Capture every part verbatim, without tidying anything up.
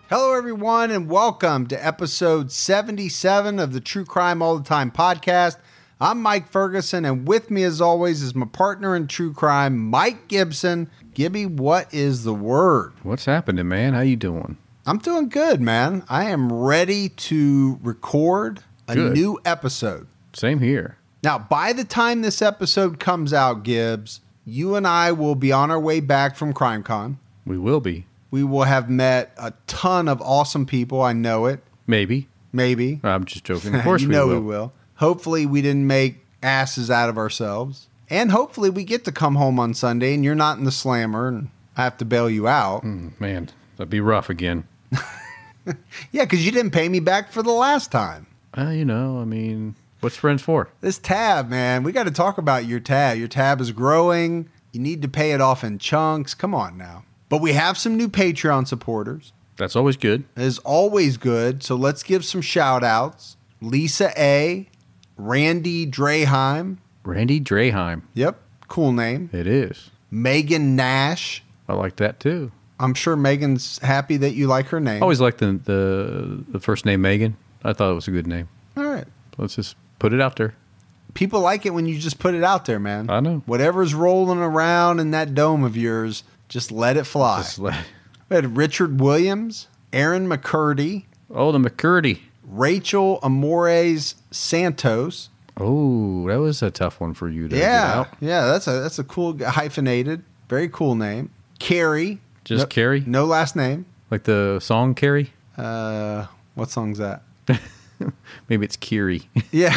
Hello, everyone, and welcome to episode seventy-seven of the True Crime All the Time podcast. I'm Mike Ferguson, and with me, as always, is my partner in true crime, Mike Gibson. Gibby, what is the word? What's happening, man? How you doing? I'm doing good, man. I am ready to record a Good. new episode. Same here. Now, by the time this episode comes out, Gibbs, you and I will be on our way back from CrimeCon. We will be. We will have met a ton of awesome people. I know it. Maybe. Maybe. I'm just joking. Of course you we know will. we will. Hopefully we didn't make asses out of ourselves. And hopefully we get to come home on Sunday and you're not in the slammer and I have to bail you out. Mm, man, that'd be rough again. Yeah, because you didn't pay me back for the last time. Uh, you know, I mean, what's friends for? This tab, man, we got to talk about your tab. Your tab is growing. You need to pay it off in chunks. Come on now. But we have some new Patreon supporters. That's always good. It is always good. So let's give some shout outs. Lisa A., Randy Draheim. Randy Draheim. Yep. Cool name. It is. Megan Nash. I like that too. I'm sure Megan's happy that you like her name. I always liked the, the the first name Megan. I thought it was a good name. All right. Let's just put it out there. People like it when you just put it out there, man. I know. Whatever's rolling around in that dome of yours, just let it fly. Just let- We had Richard Williams, Aaron McCurdy, oh, the McCurdy. Rachel Amores Santos. Oh, that was a tough one for you to get Yeah, out. yeah, that's a that's a cool hyphenated, very cool name. Carrie, Just no, Carrie? no last name. Like the song Carrie? Uh, what song's that? Maybe it's Kiri. Yeah.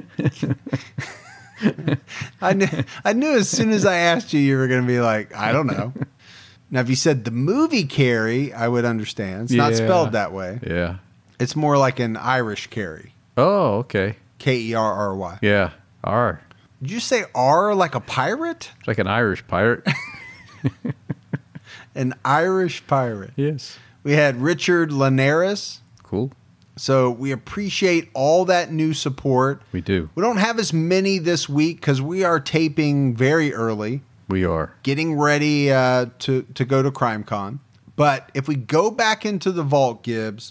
I knew I knew as soon as I asked you, you were going to be like, I don't know. Now, if you said the movie Carrie, I would understand. It's not Yeah. spelled that way. Yeah. It's more like an Irish Carrie. Oh, okay. K E R R Y. Yeah. R. Did you say R like a pirate? It's like an Irish pirate. An Irish pirate. Yes. We had Richard Linares. Cool. So we appreciate all that new support. We do. We don't have as many this week because we are taping very early, We are. getting ready uh, to, to go to CrimeCon. But if we go back into the vault, Gibbs,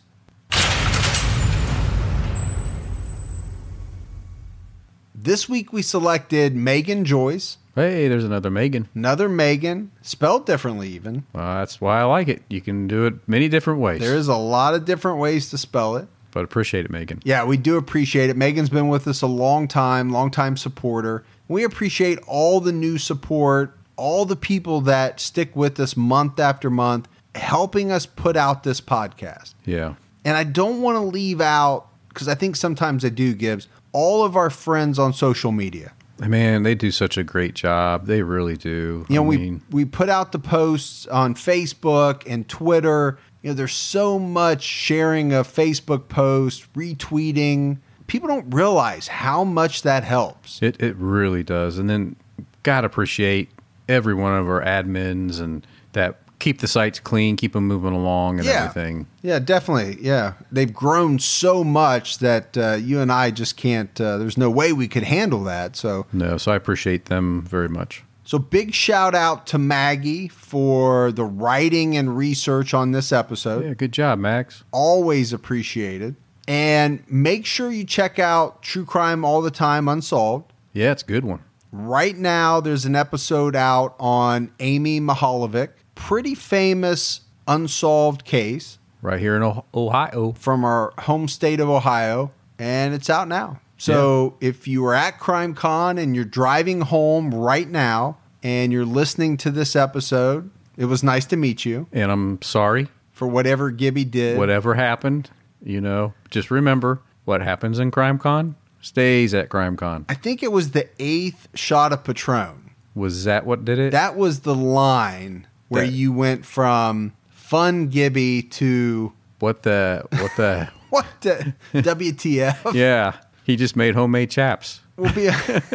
this week we selected Megan Joyce, Hey, there's another Megan. another Megan, spelled differently even. Uh, that's why I like it. You can do it many different ways. There is a lot of different ways to spell it. But appreciate it, Megan. Yeah, we do appreciate it. Megan's been with us a long time, long time supporter. We appreciate all the new support, all the people that stick with us month after month, helping us put out this podcast. Yeah. And I don't want to leave out, because I think sometimes I do, Gibbs, all of our friends on social media. Man, they do such a great job. They really do. You know, I we mean, we put out the posts on Facebook and Twitter. You know, there's so much sharing of Facebook posts, retweeting. People don't realize how much that helps. it, it really does. And then, gotta appreciate every one of our admins and that keep the sites clean, keep them moving along and Yeah. everything. Yeah, definitely. Yeah. They've grown so much that uh, you and I just can't, uh, there's no way we could handle that. So, No, so I appreciate them very much. so big shout out to Maggie for the writing and research on this episode. Yeah, good job, Max. Always appreciated. And make sure you check out True Crime All the Time Unsolved. Yeah, it's a good one. Right now, there's an episode out on Amy Mahalovic, pretty famous unsolved case Right here in Oh- Ohio. from our home state of Ohio, and it's out now. So if you are at CrimeCon and you're driving home right now and you're listening to this episode, it was nice to meet you And I'm sorry, for whatever Gibby did. whatever happened, you know, just remember what happens in CrimeCon stays at CrimeCon. I think it was the eighth shot of Patron. Was that what did it? That was the line where That- you went from fun Gibby to what the, what the, what the W T F yeah, he just made homemade chaps. will be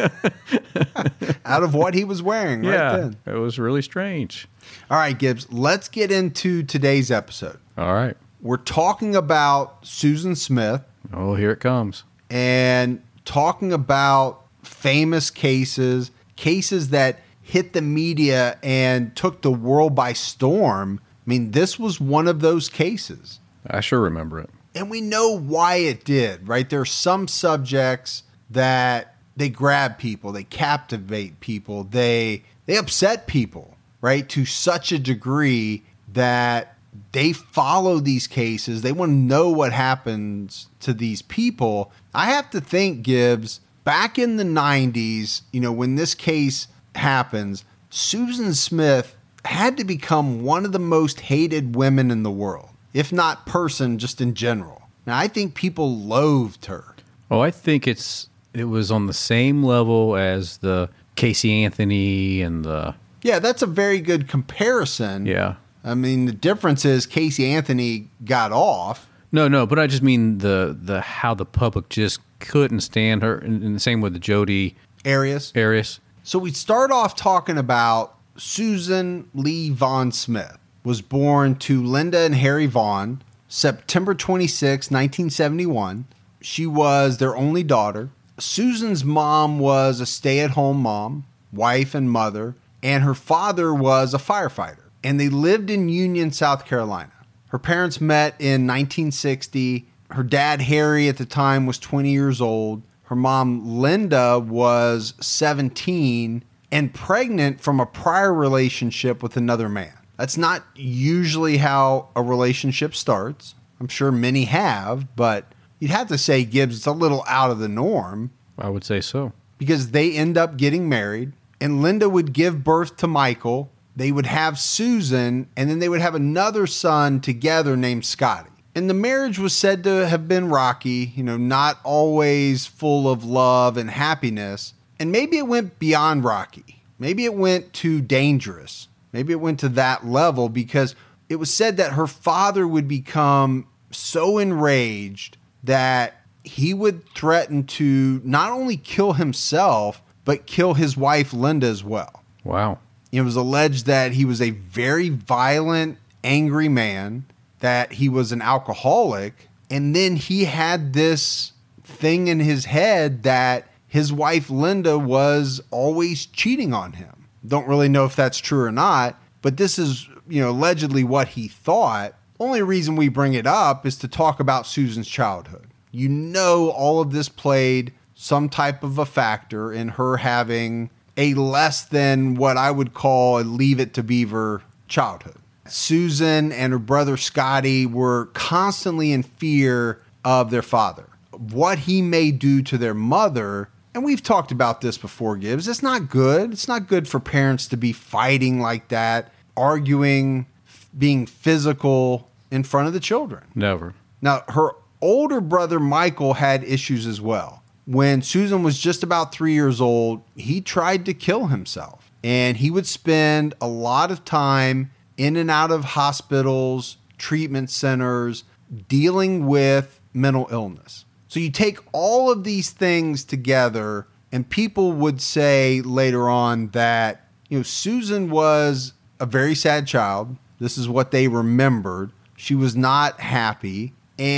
out of what he was wearing right yeah, then. it was really strange. All right, Gibbs, let's get into today's episode. All right. We're talking about Susan Smith Oh, here it comes. and talking about famous cases, cases that hit the media and took the world by storm. I mean, this was one of those cases. I sure remember it. And we know why it did, right? There are some subjects that they grab people, they captivate people, they they upset people, right? To such a degree that they follow these cases. They want to know what happens to these people. I have to think, Gibbs, back in the nineties, you know, when this case happens, Susan Smith had to become one of the most hated women in the world, if not person, just in general. Now, I think people loathed her. Oh, I think it's it was on the same level as the Casey Anthony and the... Yeah, that's a very good comparison. Yeah. I mean, the difference is Casey Anthony got off. No, no, but I just mean the the how the public just couldn't stand her, and, and the same with the Jodi Arias. Arias. So we start off talking about Susan Lee Vaughn Smith. Was born to Linda and Harry Vaughn, September twenty-sixth, nineteen seventy-one. She was their only daughter. Susan's mom was a stay-at-home mom, wife and mother, and her father was a firefighter. And they lived in Union, South Carolina. Her parents met in nineteen sixty. Her dad, Harry, at the time was twenty years old. Her mom, Linda, was seventeen and pregnant from a prior relationship with another man. That's not usually how a relationship starts. I'm sure many have, but you'd have to say, Gibbs, it's a little out of the norm. I would say so. Because they end up getting married, and Linda would give birth to Michael. They would have Susan, and then they would have another son together named Scotty. And the marriage was said to have been rocky, you know, not always full of love and happiness. And maybe it went beyond rocky. Maybe it went too dangerous. Maybe it went to that level because it was said that her father would become so enraged that he would threaten to not only kill himself, but kill his wife, Linda, as well. Wow. It was alleged that he was a very violent, angry man, that he was an alcoholic, and then he had this thing in his head that his wife, Linda, was always cheating on him. Don't really know if that's true or not, but this is, you know, allegedly what he thought. Only reason we bring it up is to talk about Susan's childhood. You know, all of this played some type of a factor in her having a less than what I would call a Leave It to Beaver childhood. Susan and her brother Scotty were constantly in fear of their father, what he may do to their mother. And we've talked about this before, Gibbs. It's not good. It's not good for parents to be fighting like that, arguing, being physical in front of the children. Never. Now, her older brother Michael had issues as well. When Susan was just about three years old, he tried to kill himself. And he would spend a lot of time in and out of hospitals, treatment centers, dealing with mental illness. So you take all of these things together, and people would say later on that, you know, Susan was a very sad child. This is what they remembered. She was not happy.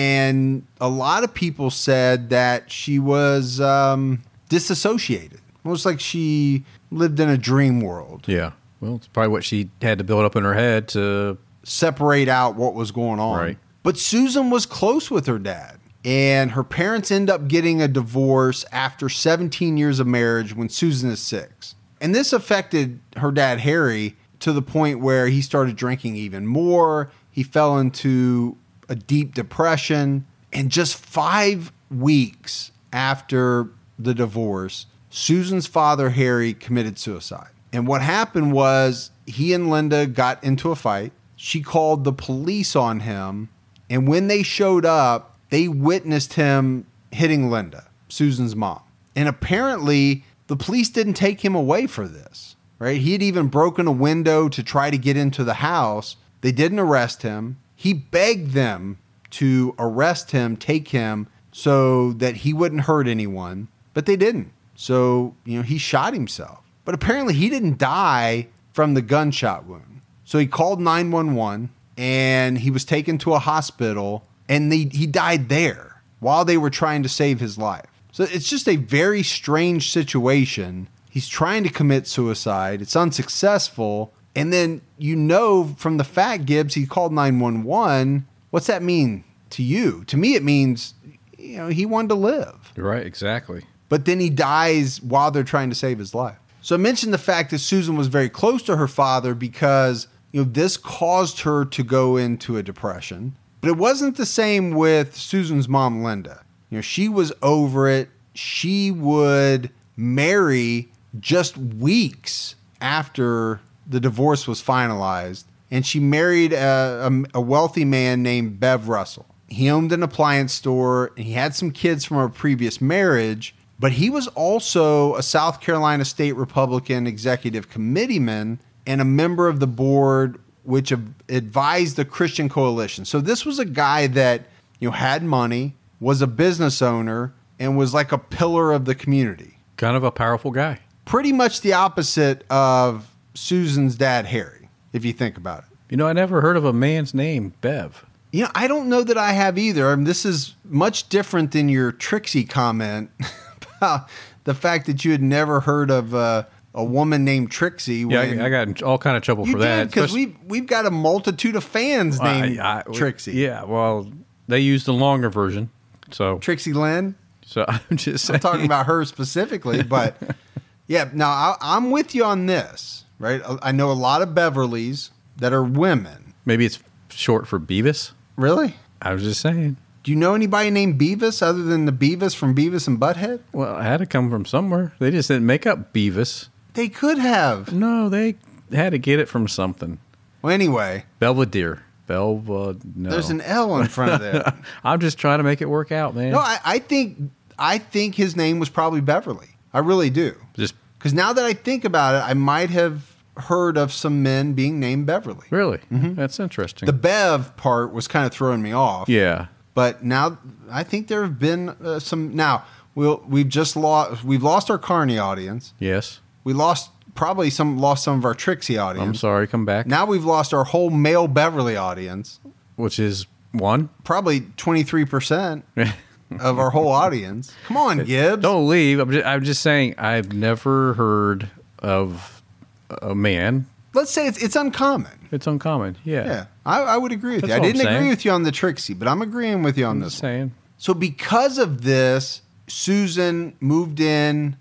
And a lot of people said that she was um, disassociated, almost like she lived in a dream world. Yeah. Well, it's probably what she had to build up in her head to separate out what was going on. Right. But Susan was close with her dad. And her parents end up getting a divorce after seventeen years of marriage when Susan is six. And this affected her dad, Harry, to the point where he started drinking even more. He fell into a deep depression. And just five weeks after the divorce, Susan's father, Harry, committed suicide. And what happened was he and Linda got into a fight. She called the police on him. And when they showed up, they witnessed him hitting Linda, Susan's mom. And apparently, the police didn't take him away for this, right? He had even broken a window to try to get into the house. They didn't arrest him. He begged them to arrest him, take him, so that he wouldn't hurt anyone. But they didn't. So, you know, he shot himself. But apparently, he didn't die from the gunshot wound. So he called nine one one, and he was taken to a hospital. And they, he died there while they were trying to save his life. So it's just a very strange situation. He's trying to commit suicide. It's unsuccessful. And then you know from the fact, Gibbs, he called nine one one what's that mean to you? To me, it means, you know, he wanted to live. Right, exactly. But then he dies while they're trying to save his life. So I mentioned the fact that Susan was very close to her father because, you know, this caused her to go into a depression. But it wasn't the same with Susan's mom, Linda. You know, she was over it. She would marry just weeks after the divorce was finalized. And she married a, a, a wealthy man named Bev Russell. He owned an appliance store and he had some kids from a previous marriage, but he was also a South Carolina State Republican executive committeeman and a member of the board which advised the Christian Coalition. So this was a guy that, you know, had money, was a business owner, and was like a pillar of the community. Kind of a powerful guy. Pretty much the opposite of Susan's dad, Harry, if you think about it. You know, I never heard of a man's name, Bev. You know, I don't know that I have either. I mean, this is much different than your Trixie comment about the fact that you had never heard of uh, a woman named Trixie. Yeah, I, I got in all kind of trouble you for did, that. Because we've, we've got a multitude of fans named I, I, Trixie. Yeah, well, they used the longer version. So Trixie Lynn. So I'm just saying. I'm talking about her specifically, but yeah, now I, I'm with you on this, right? I know a lot of Beverleys that are women. Maybe it's short for Beavis. Really? I was just saying. Do you know anybody named Beavis other than the Beavis from Beavis and Butthead? Well, it had to come from somewhere. They just didn't make up Beavis. They could have. No, they had to get it from something. Well, anyway. Belvedere. Belva, no. There's an L in front of that. I'm just trying to make it work out, man. No, I, I think I think his name was probably Beverly. I really do. Just because now that I think about it, I might have heard of some men being named Beverly. Really? Mm-hmm. That's interesting. The Bev part was kind of throwing me off. Yeah. But now I think there have been uh, some. Now we'll we've just lost we've lost our Carney audience. Yes. We lost probably some lost some of our Trixie audience. I'm sorry. Come back. Now we've lost our whole male Beverly audience, which is one probably twenty-three percent of our whole audience. Come on, Gibbs. Don't leave. I'm just, I'm just saying I've never heard of a man. Let's say it's it's uncommon. It's uncommon. Yeah. Yeah. I, I would agree with That's you. I what I'm didn't agree saying. with you on the Trixie, but I'm agreeing with you on I'm this just one. saying. So because of this, Susan moved in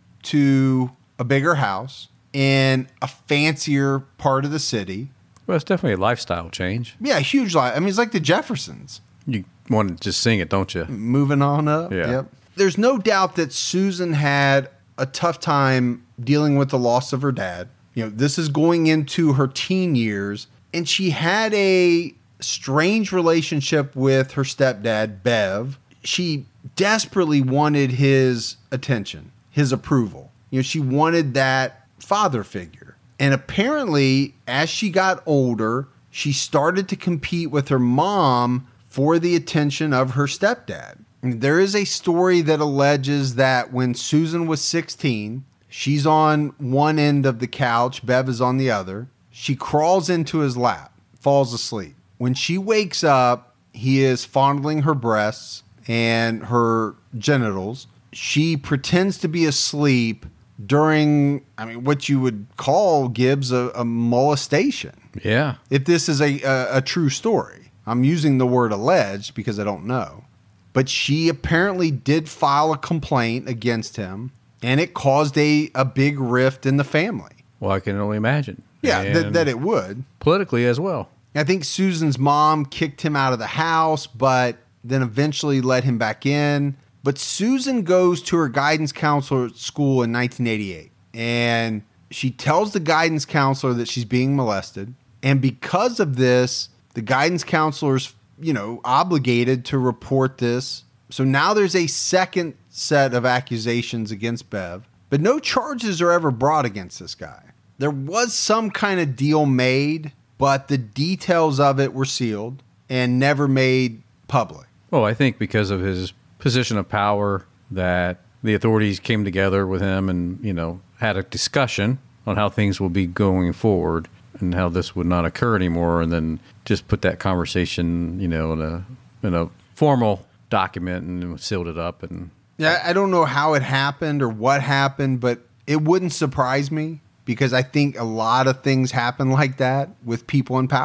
to a bigger house in a fancier part of the city. Well, it's definitely a lifestyle change. Yeah, a huge life. I mean, it's like the Jeffersons. You want to just sing it, don't you? Moving on up. Yeah. Yep. There's no doubt that Susan had a tough time dealing with the loss of her dad. You know, this is going into her teen years, and she had a strange relationship with her stepdad, Bev. She desperately wanted his attention, his approval. You know, she wanted that father figure. And apparently, as she got older, she started to compete with her mom for the attention of her stepdad. There is a story that alleges that when Susan was sixteen, she's on one end of the couch, Bev is on the other. She crawls into his lap, falls asleep. When she wakes up, he is fondling her breasts and her genitals. She pretends to be asleep during, I mean, what you would call, Gibbs, a, a molestation. Yeah. If this is a, a, a true story. I'm using the word alleged because I don't know. But she apparently did file a complaint against him, and it caused a, a big rift in the family. Well, I can only imagine. Yeah, th- And that it would. politically as well. I think Susan's mom kicked him out of the house, but then eventually let him back in. But Susan goes to her guidance counselor at school in nineteen eighty-eight, and she tells the guidance counselor that she's being molested. And because of this, the guidance counselor's, you know, obligated to report this. So now there's a second set of accusations against Bev, but no charges are ever brought against this guy. There was some kind of deal made, but the details of it were sealed and never made public. Well, I think because of his position of power that the authorities came together with him and, you know, had a discussion on how things will be going forward and how this would not occur anymore, and then just put that conversation, you know, in a in a formal document and sealed it up. And yeah, I don't know how it happened or what happened, but it wouldn't surprise me because I think a lot of things happen like that with people in power.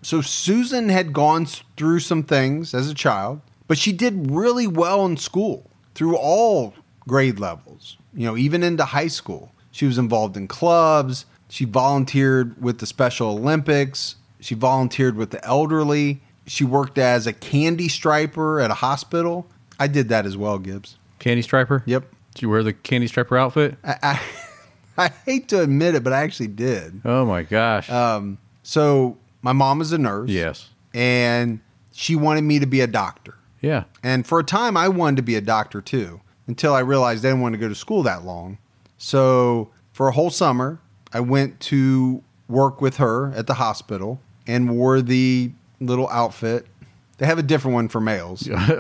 So Susan had gone through some things as a child, but she did really well in school through all grade levels, you know, even into high school. She was involved in clubs. She volunteered with the Special Olympics. She volunteered with the elderly. She worked as a candy striper at a hospital. I did that as well, Gibbs. Candy striper? Yep. Did you wear the candy striper outfit? I, I, I hate to admit it, but I actually did. Oh, my gosh. Um, so my mom is a nurse. Yes. And she wanted me to be a doctor. Yeah. And for a time, I wanted to be a doctor too, until I realized I didn't want to go to school that long. So for a whole summer, I went to work with her at the hospital and wore the little outfit. They have a different one for males.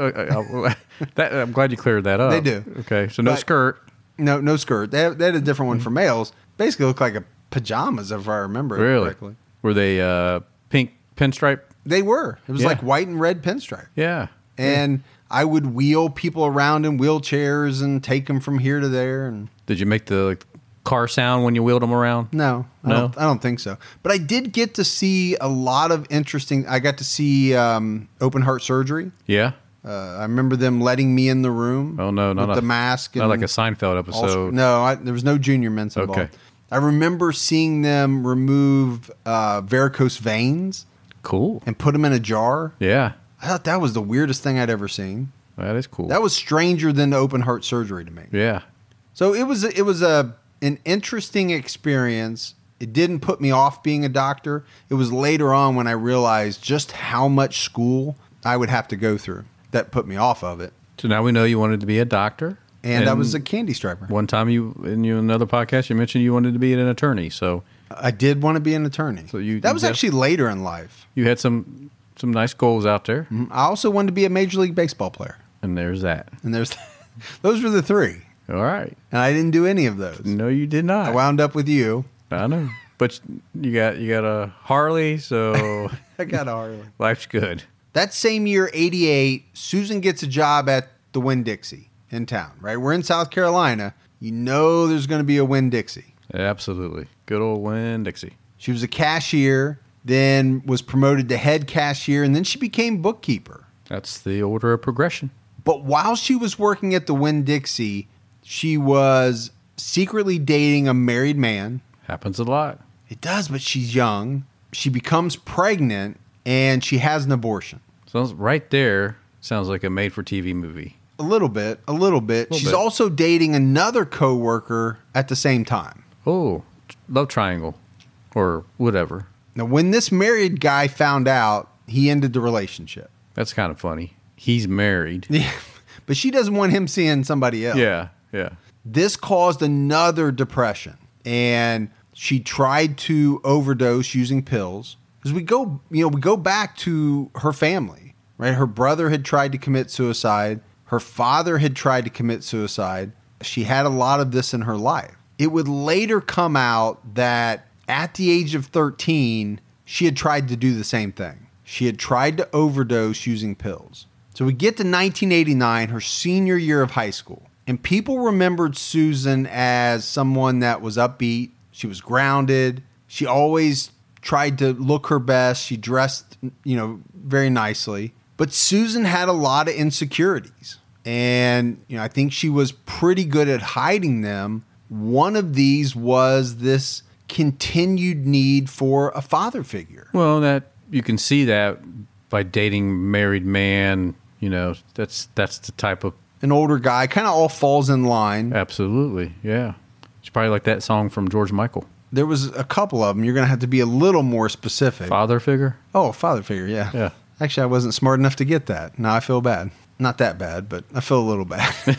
that, I'm glad you cleared that up. They do. Okay, so no But- skirt. No, no skirt. They, have, they had a different one for males. Basically looked like a pajamas, if I remember it Really? correctly. Were they uh, pink pinstripe? They were. It was Yeah. like white and red pinstripe. Yeah. And I would wheel people around in wheelchairs and take them from here to there. And Did you make the like, car sound when you wheeled them around? no, I, No? Don't, I don't think so. But I did get to see a lot of interesting. I got to see um, open heart surgery. Yeah. Uh, I remember them letting me in the room. Oh, no, not with a- the mask. Not and like a Seinfeld all- episode. no, I, there was no junior mints involved. Okay. I remember seeing them remove uh, varicose veins Cool. and put them in a jar. Yeah. I thought that was the weirdest thing I'd ever seen. That is cool. That was stranger than the open heart surgery to me. yeah. So it was it was a an interesting experience. It didn't put me off being a doctor. It was later on when I realized just how much school I would have to go through that put me off of it. So now we know you wanted to be a doctor. And, I was a candy striper. One time you in you another podcast you mentioned you wanted to be an attorney. So I did want to be an attorney. So you- that you was def- actually later in life. you had some some nice goals out there, I also wanted to be a Major League Baseball player. and there's that. And there's those were the three. All right. And I didn't do any of those. No, you did not. I wound up with you. I know, but you got you got a Harley, so I got a Harley. life's good. That same year, eighty-eight, Susan gets a job at the Winn-Dixie in town, right? We're in South Carolina. You know there's going to be a Winn-Dixie. Absolutely, good old Winn-Dixie. She was a cashier, then was promoted to head cashier, and then she became bookkeeper. That's the order of progression. But while she was working at the Winn-Dixie, she was secretly dating a married man. Happens a lot. It does, but she's young. She becomes pregnant, and she has an abortion. Sounds right there. Sounds like a made-for-T V movie. A little bit, a little bit. Little She's bit. also dating another coworker at the same time. Oh, love triangle, or whatever. Now, when this married guy found out, he ended the relationship. That's kind of funny. He's married. Yeah, but she doesn't want him seeing somebody else. Yeah, yeah. This caused another depression, and she tried to overdose using pills. Because we go, you know, we go back to her family, right? Her brother had tried to commit suicide. Her father had tried to commit suicide. She had a lot of this in her life. It would later come out that at the age of thirteen, she had tried to do the same thing. She had tried to overdose using pills. So we get to nineteen eighty-nine, her senior year of high school. And people remembered Susan as someone that was upbeat. She was grounded. She always tried to look her best. She dressed, you know, very nicely. But Susan had a lot of insecurities. And, you know, I think she was pretty good at hiding them. One of these was this continued need for a father figure. Well, that you can see that by dating married man. You know, that's that's the type of An older guy, kind of all falls in line. absolutely, yeah. It's probably like that song from George Michael, There was a couple of them. You're going to have to be a little more specific. father figure. Oh, father figure, yeah. Yeah. Actually, I wasn't smart enough to get that. Now I feel bad. Not that bad, but I feel a little bad.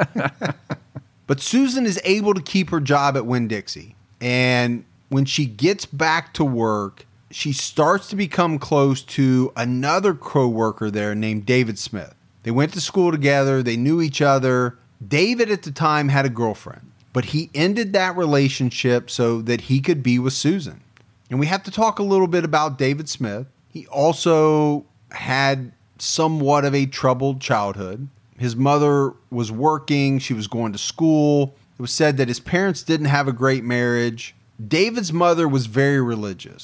But Susan is able to keep her job at Winn-Dixie. And when she gets back to work, she starts to become close to another co-worker there named David Smith. They went to school together. They knew each other. David at the time had a girlfriend, but he ended that relationship so that he could be with Susan. And we have to talk a little bit about David Smith. He also had somewhat of a troubled childhood. His mother was working. She was going to school. It was said that his parents didn't have a great marriage. David's mother was very religious.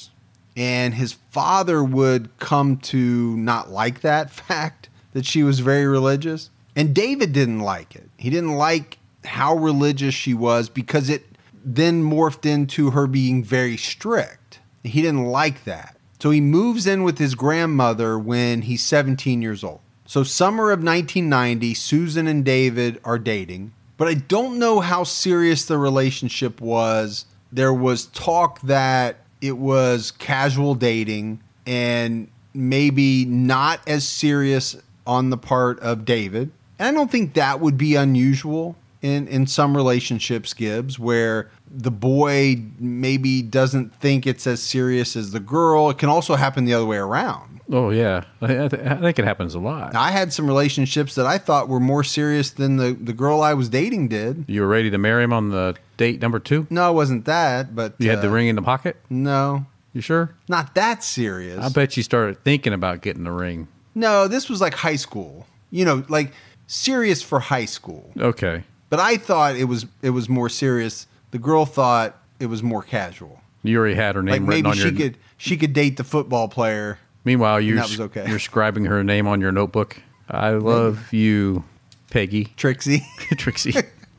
And his father would come to not like that fact that she was very religious. And David didn't like it. He didn't like how religious she was because it then morphed into her being very strict. He didn't like that. So he moves in with his grandmother when he's seventeen years old. So summer of nineteen ninety, Susan and David are dating. But I don't know how serious the relationship was. There was talk that it was casual dating and maybe not as serious on the part of David. And I don't think that would be unusual in, in some relationships, Gibbs, where the boy maybe doesn't think it's as serious as the girl. It can also happen the other way around. Oh, yeah. I, I, th- I think it happens a lot. I had some relationships that I thought were more serious than the, the girl I was dating did. You were ready to marry him on the date number two? No, it wasn't that, but... You uh, had the ring in the pocket? No. You sure? Not that serious. I bet you started thinking about getting the ring. No, this was like high school. You know, like serious for high school. Okay. But I thought it was it was more serious. The girl thought it was more casual. You already had her name Like written maybe on she your... could she could date the football player. Meanwhile, you're, that was okay. you're scribing her name on your notebook. I love you, Peggy. Trixie. Trixie.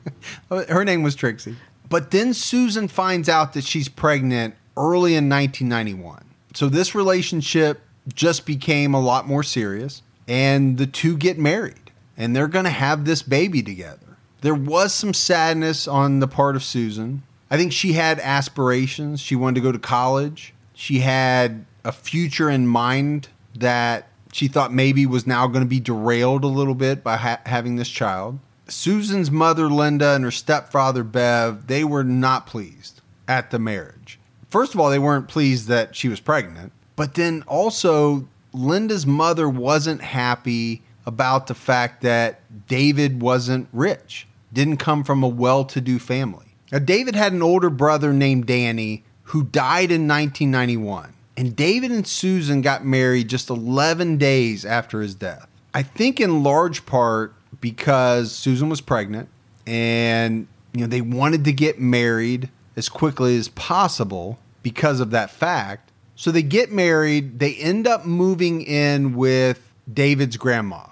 Her name was Trixie. But then Susan finds out that she's pregnant early in nineteen ninety-one. So this relationship just became a lot more serious, and the two get married, and they're going to have this baby together. There was some sadness on the part of Susan. I think she had aspirations. She wanted to go to college. She had a future in mind that she thought maybe was now going to be derailed a little bit by ha- having this child. Susan's mother, Linda, and her stepfather, Bev, they were not pleased at the marriage. First of all, they weren't pleased that she was pregnant. But then also, Linda's mother wasn't happy about the fact that David wasn't rich, didn't come from a well-to-do family. Now, David had an older brother named Danny who died in nineteen ninety-one. And David and Susan got married just eleven days after his death. I think in large part because Susan was pregnant and you know they wanted to get married as quickly as possible because of that fact. So they get married. They end up moving in with David's grandma.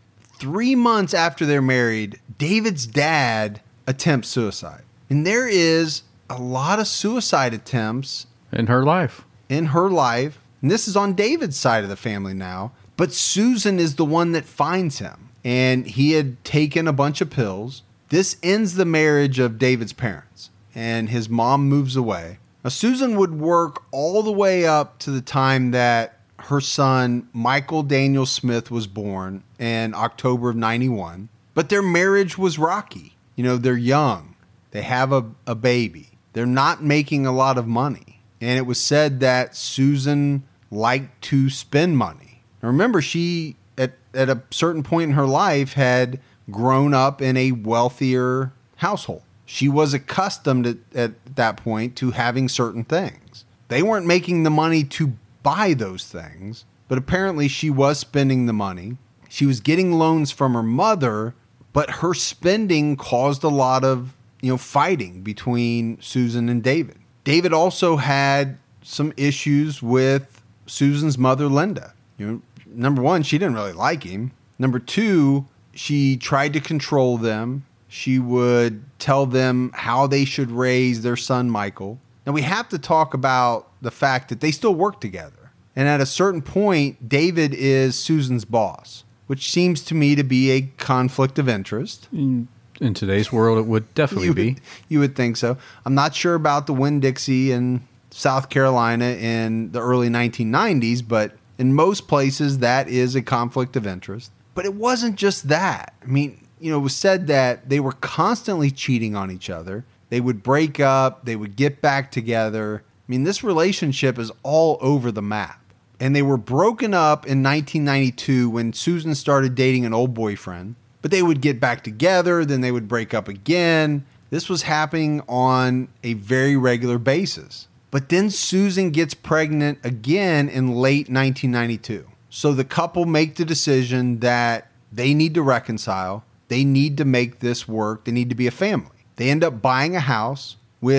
Three months after they're married, David's dad attempts suicide. And there is a lot of suicide attempts In her life. in her life. And this is on David's side of the family now. But Susan is the one that finds him. And he had taken a bunch of pills. This ends the marriage of David's parents. And his mom moves away. Now, Susan would work all the way up to the time that her son, Michael Daniel Smith, was born in October of ninety-one. But their marriage was rocky. You know, they're young. They have a, a baby. They're not making a lot of money. And it was said that Susan liked to spend money. Now, remember, she, at, at a certain point in her life, had grown up in a wealthier household. She was accustomed at, at that point to having certain things. They weren't making the money to buy those things, but apparently she was spending the money. She was getting loans from her mother, but her spending caused a lot of, you know, fighting between Susan and David. David also had some issues with Susan's mother, Linda. You know, number one, she didn't really like him. Number two, she tried to control them. She would tell them how they should raise their son, Michael. Now, we have to talk about the fact that they still work together. And at a certain point, David is Susan's boss, which seems to me to be a conflict of interest. In, in today's world, it would definitely you be. Would, you would think so. I'm not sure about the Winn-Dixie in South Carolina in the early nineteen nineties, but in most places, that is a conflict of interest. But it wasn't just that. I mean, you know, it was said that they were constantly cheating on each other. They would break up. They would get back together. I mean, this relationship is all over the map. And they were broken up in nineteen ninety-two when Susan started dating an old boyfriend. But they would get back together. Then they would break up again. This was happening on a very regular basis. But then Susan gets pregnant again in late nineteen ninety-two. So the couple make the decision that they need to reconcile. They need to make this work. They need to be a family. They end up buying a house with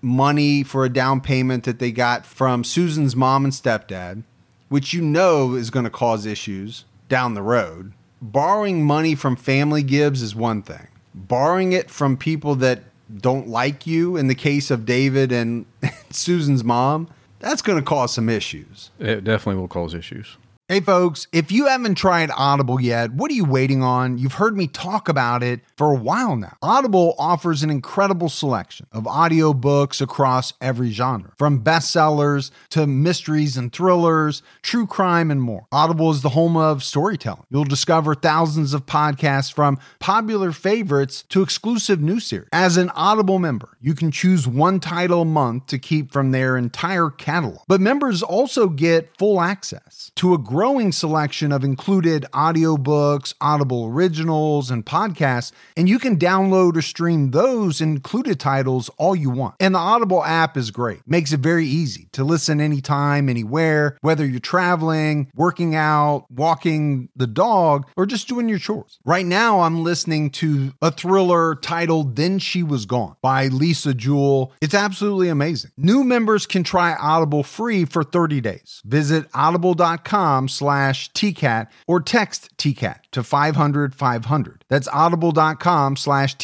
money for a down payment that they got from Susan's mom and stepdad, which you know is going to cause issues down the road. Borrowing money from family Gibbs is one thing. Borrowing it from people that don't like you, in the case of David and Susan's mom, that's going to cause some issues. It definitely will cause issues. Hey folks, if you haven't tried Audible yet, what are you waiting on? You've heard me talk about it for a while now. Audible offers an incredible selection of audiobooks across every genre, from bestsellers to mysteries and thrillers, true crime, and more. Audible is the home of storytelling. You'll discover thousands of podcasts, from popular favorites to exclusive new series. As an Audible member, you can choose one title a month to keep from their entire catalog. But members also get full access to a growing selection of included audiobooks, Audible originals, and podcasts, and you can download or stream those included titles all you want. And the Audible app is great. Makes it very easy to listen anytime, anywhere, whether you're traveling, working out, walking the dog, or just doing your chores. Right now, I'm listening to a thriller titled Then She Was Gone by Lisa Jewell. It's absolutely amazing. New members can try Audible free for thirty days. Visit audible.com slash TCAT or text T C A T to five hundred five hundred. That's audible.com slash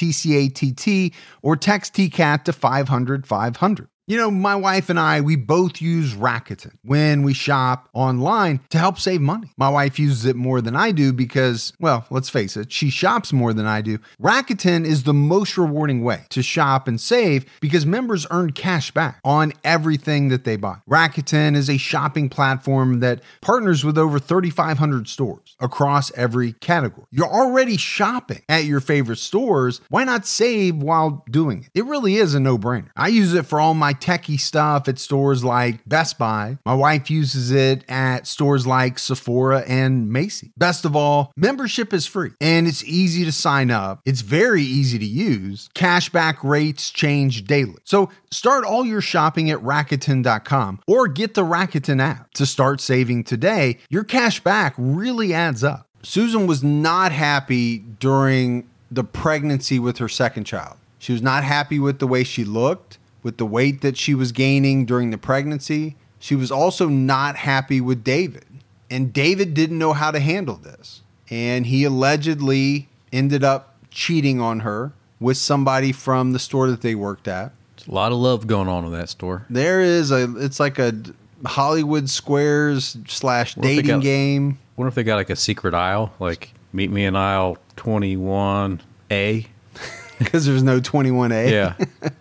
TCATT or text T C A T to five hundred five hundred. You know, my wife and I, we both use Rakuten when we shop online to help save money. My wife uses it more than I do because, well, let's face it, she shops more than I do. Rakuten is the most rewarding way to shop and save because members earn cash back on everything that they buy. Rakuten is a shopping platform that partners with over thirty-five hundred stores across every category. You're already shopping at your favorite stores. Why not save while doing it? It really is a no-brainer. I use it for all my techie stuff at stores like Best Buy. My wife uses it at stores like Sephora and Macy's. Best of all, membership is free and it's easy to sign up. It's very easy to use. Cashback rates change daily. So start all your shopping at Rakuten dot com or get the Rakuten app to start saving today. Your cash back really adds up. Susan was not happy during the pregnancy with her second child. She was not happy with the way she looked, with the weight that she was gaining during the pregnancy. She was also not happy with David. And David didn't know how to handle this. And he allegedly ended up cheating on her with somebody from the store that they worked at. There's a lot of love going on in that store. There is a, it's like a Hollywood Squares slash dating got, game. Wonder if they got like a secret aisle, like meet me in aisle twenty-one A. Because there's no twenty-one A. Yeah.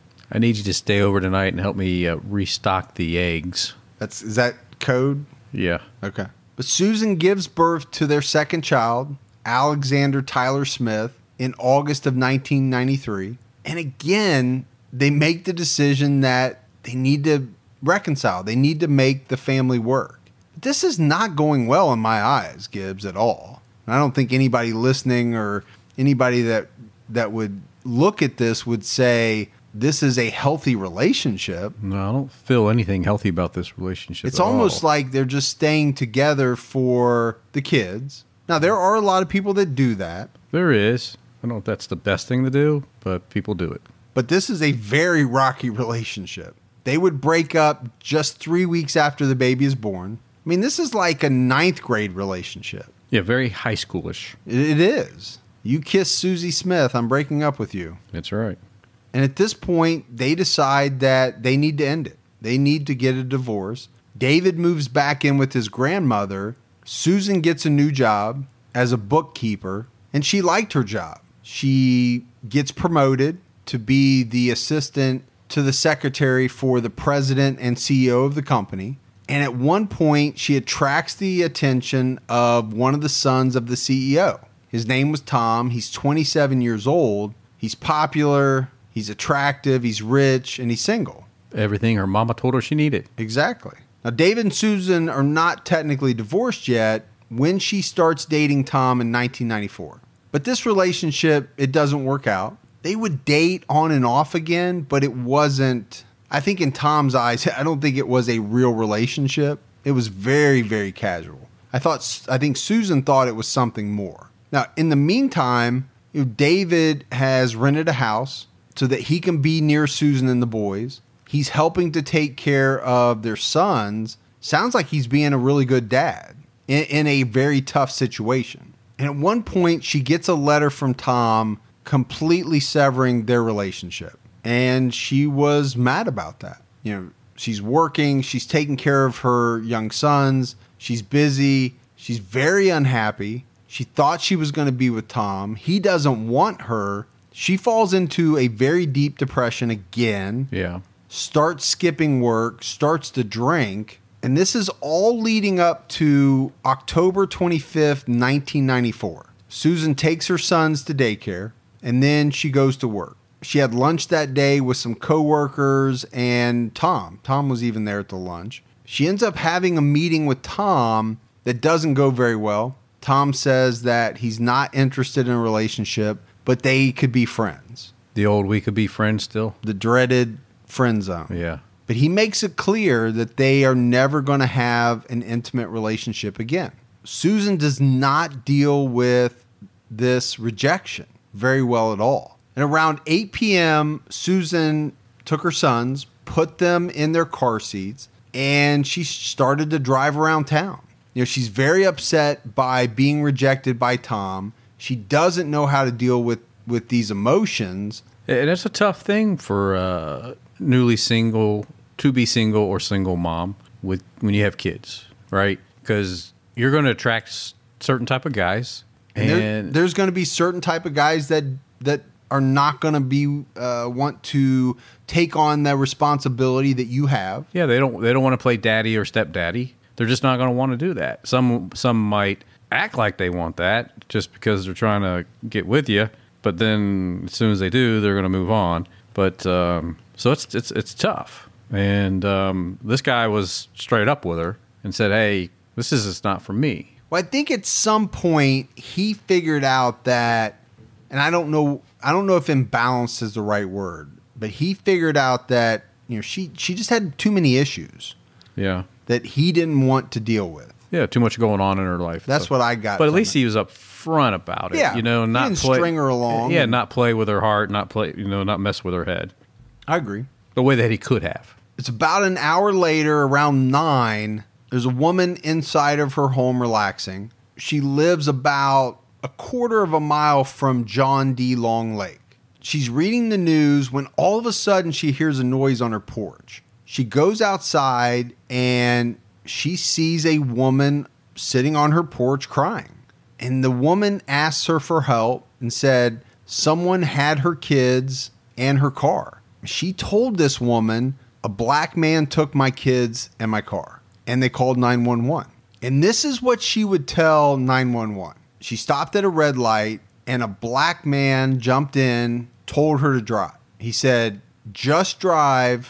I need you to stay over tonight and help me uh, restock the eggs. That's is that code? Yeah. Okay. But Susan gives birth to their second child, Alexander Tyler Smith, in August of nineteen ninety-three. And again, they make the decision that they need to reconcile. They need to make the family work. But this is not going well in my eyes, Gibbs, at all. And I don't think anybody listening or anybody that that would look at this would say this is a healthy relationship. No, I don't feel anything healthy about this relationship. It's at almost all. like they're just staying together for the kids. Now, there are a lot of people that do that. There is. I don't know if that's the best thing to do, but people do it. But this is a very rocky relationship. They would break up just three weeks after the baby is born. I mean, this is like a ninth grade relationship. Yeah, very high schoolish. It is. You kiss Susie Smith, I'm breaking up with you. That's right. And at this point, they decide that they need to end it. They need to get a divorce. David moves back in with his grandmother. Susan gets a new job as a bookkeeper, and she liked her job. She gets promoted to be the assistant to the secretary for the president and C E O of the company. And at one point, she attracts the attention of one of the sons of the C E O. His name was Tom. He's twenty-seven years old. He's popular. He's attractive, he's rich, and he's single. Everything her mama told her she needed. Exactly. Now, David and Susan are not technically divorced yet when she starts dating Tom in nineteen ninety-four. But this relationship, it doesn't work out. They would date on and off again, but it wasn't, I think in Tom's eyes, I don't think it was a real relationship. It was very, very casual. I thought, I think Susan thought it was something more. Now, in the meantime, you know, David has rented a house so that he can be near Susan and the boys. He's helping to take care of their sons. Sounds like he's being a really good dad in, in a very tough situation. And at one point, she gets a letter from Tom completely severing their relationship. And she was mad about that. You know, she's working, she's taking care of her young sons, she's busy, she's very unhappy. She thought she was going to be with Tom. He doesn't want her. She falls into a very deep depression again. Yeah. Starts skipping work, starts to drink. And this is all leading up to October twenty-fifth, nineteen ninety-four. Susan takes her sons to daycare, and then she goes to work. She had lunch that day with some coworkers and Tom. Tom was even there at the lunch. She ends up having a meeting with Tom that doesn't go very well. Tom says that he's not interested in a relationship, but they could be friends. The old we could be friends still? The dreaded friend zone. Yeah. But he makes it clear that they are never going to have an intimate relationship again. Susan does not deal with this rejection very well at all. And around eight p.m., Susan took her sons, put them in their car seats, and she started to drive around town. You know, she's very upset by being rejected by Tom. She doesn't know how to deal with, with these emotions. And it's a tough thing for uh, newly single, to be single or single mom with when you have kids, right? Because you're going to attract s- certain type of guys. And, And, there, there's going to be certain type of guys that that are not going to be uh, want to take on that responsibility that you have. yeah, they don't they don't want to play daddy or stepdaddy. They're just not going to want to do that. Some some might act like they want that just because they're trying to get with you, but then as soon as they do, they're going to move on. But um, so it's it's it's tough. And um, this guy was straight up with her and said, "Hey, this is just not for me." Well, I think at some point he figured out that, and I don't know, I don't know if imbalanced is the right word, but he figured out that, you know, she she just had too many issues Yeah. that he didn't want to deal with. Yeah, too much going on in her life. That's So- what I got. But at from least it. he was up front about it. Yeah, You know, he not didn't play, string her along Yeah, and- not play with her heart, not play, you know, not mess with her head. I agree. The way that he could have. It's about an hour later, around nine. There's a woman inside of her home relaxing. She lives about a quarter of a mile from John D. Long Lake. She's reading the news when all of a sudden she hears a noise on her porch. She goes outside and she sees a woman sitting on her porch crying. And the woman asks her for help and said someone had her kids and her car. She told this woman, a black man took my kids and my car. And they called nine one one. And this is what she would tell nine one one. She stopped at a red light and a black man jumped in, told her to drive. He said, just drive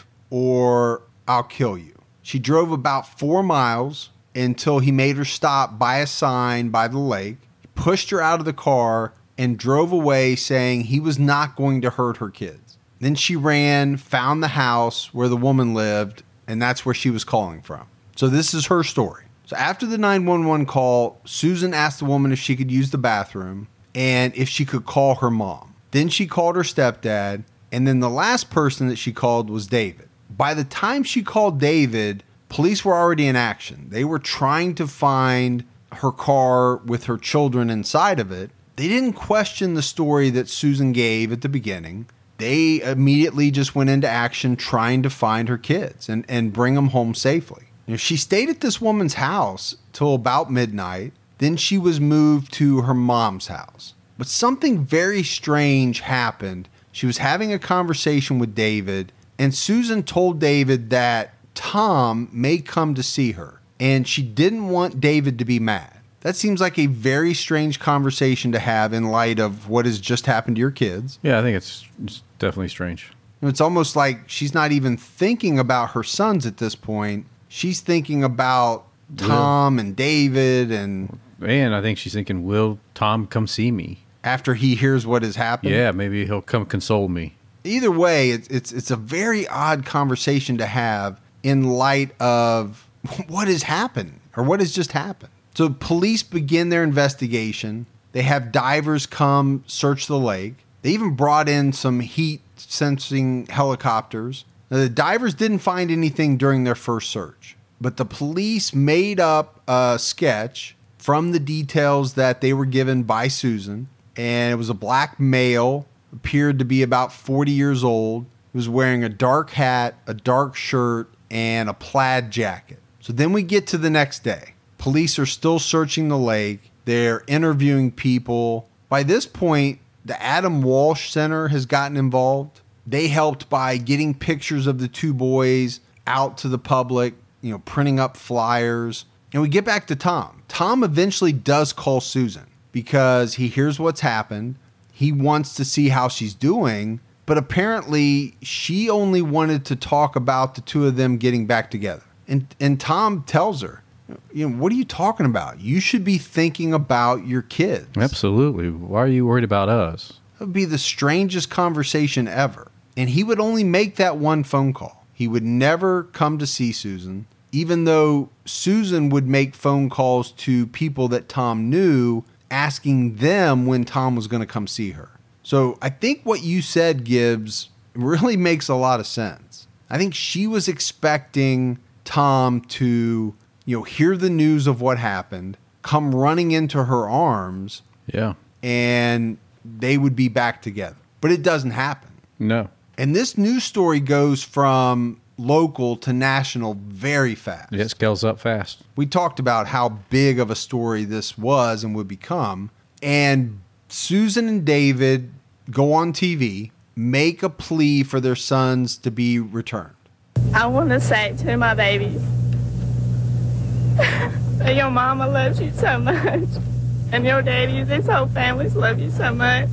or I'll kill you. She drove about four miles until he made her stop by a sign by the lake, pushed her out of the car, and drove away saying he was not going to hurt her kids. Then she ran, found the house where the woman lived, and that's where she was calling from. So this is her story. So after the nine one one call, Susan asked the woman if she could use the bathroom and if she could call her mom. Then she called her stepdad, and then the last person that she called was David. By the time she called David, police were already in action. They were trying to find her car with her children inside of it. They didn't question the story that Susan gave at the beginning. They immediately just went into action trying to find her kids and, and bring them home safely. You know, she stayed at this woman's house till about midnight. Then she was moved to her mom's house. But something very strange happened. She was having a conversation with David, and Susan told David that Tom may come to see her, and she didn't want David to be mad. That seems like a very strange conversation to have in light of what has just happened to your kids. Yeah, I think it's, it's definitely strange. It's almost like she's not even thinking about her sons at this point. She's thinking about Tom and David, and And I think she's thinking, will Tom come see me? after he hears what has happened. Yeah, maybe he'll come console me. Either way, it's it's it's a very odd conversation to have in light of what has happened or what has just happened. So police begin their investigation. They have divers come search the lake. They even brought in some heat sensing helicopters. Now, the divers didn't find anything during their first search, but the police made up a sketch from the details that they were given by Susan, and it was a black male, appeared to be about forty years old. He was wearing a dark hat, a dark shirt, and a plaid jacket. So then we get to the next day. Police are still searching the lake. They're interviewing people. By this point, the Adam Walsh Center has gotten involved. They helped by getting pictures of the two boys out to the public, you know, printing up flyers. And we get back to Tom. Tom eventually does call Susan because he hears what's happened. He wants to see how she's doing, but apparently she only wanted to talk about the two of them getting back together. And and Tom tells her, you know, what are you talking about? You should be thinking about your kids. Absolutely. Why are you worried about us? It would be the strangest conversation ever. And he would only make that one phone call. He would never come to see Susan, even though Susan would make phone calls to people that Tom knew, asking them when Tom was going to come see her. So I think what you said, Gibbs, really makes a lot of sense. I think she was expecting Tom to, you know, hear the news of what happened, come running into her arms, yeah, and they would be back together. But it doesn't happen. No. And this news story goes from local to national very fast. It scales up fast. We talked about how big of a story this was and would become. And Susan and David go on T V, make a plea for their sons to be returned. I want to say to my babies that your mama loves you so much, and your daddy, this whole family's love you so much.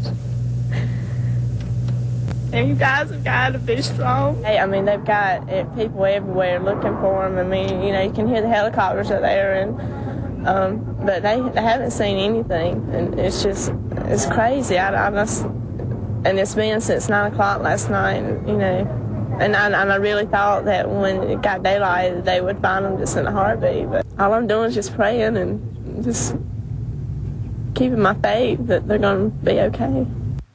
And you guys have got to be strong. Hey, I mean, they've got people everywhere looking for them. I mean, you know, you can hear the helicopters are there, and um, but they, they haven't seen anything, and it's just it's crazy. I, I just, and it's been since nine o'clock last night, and, you know, and I, and I really thought that when it got daylight, they would find them just in a heartbeat. But all I'm doing is just praying and just keeping my faith that they're going to be okay.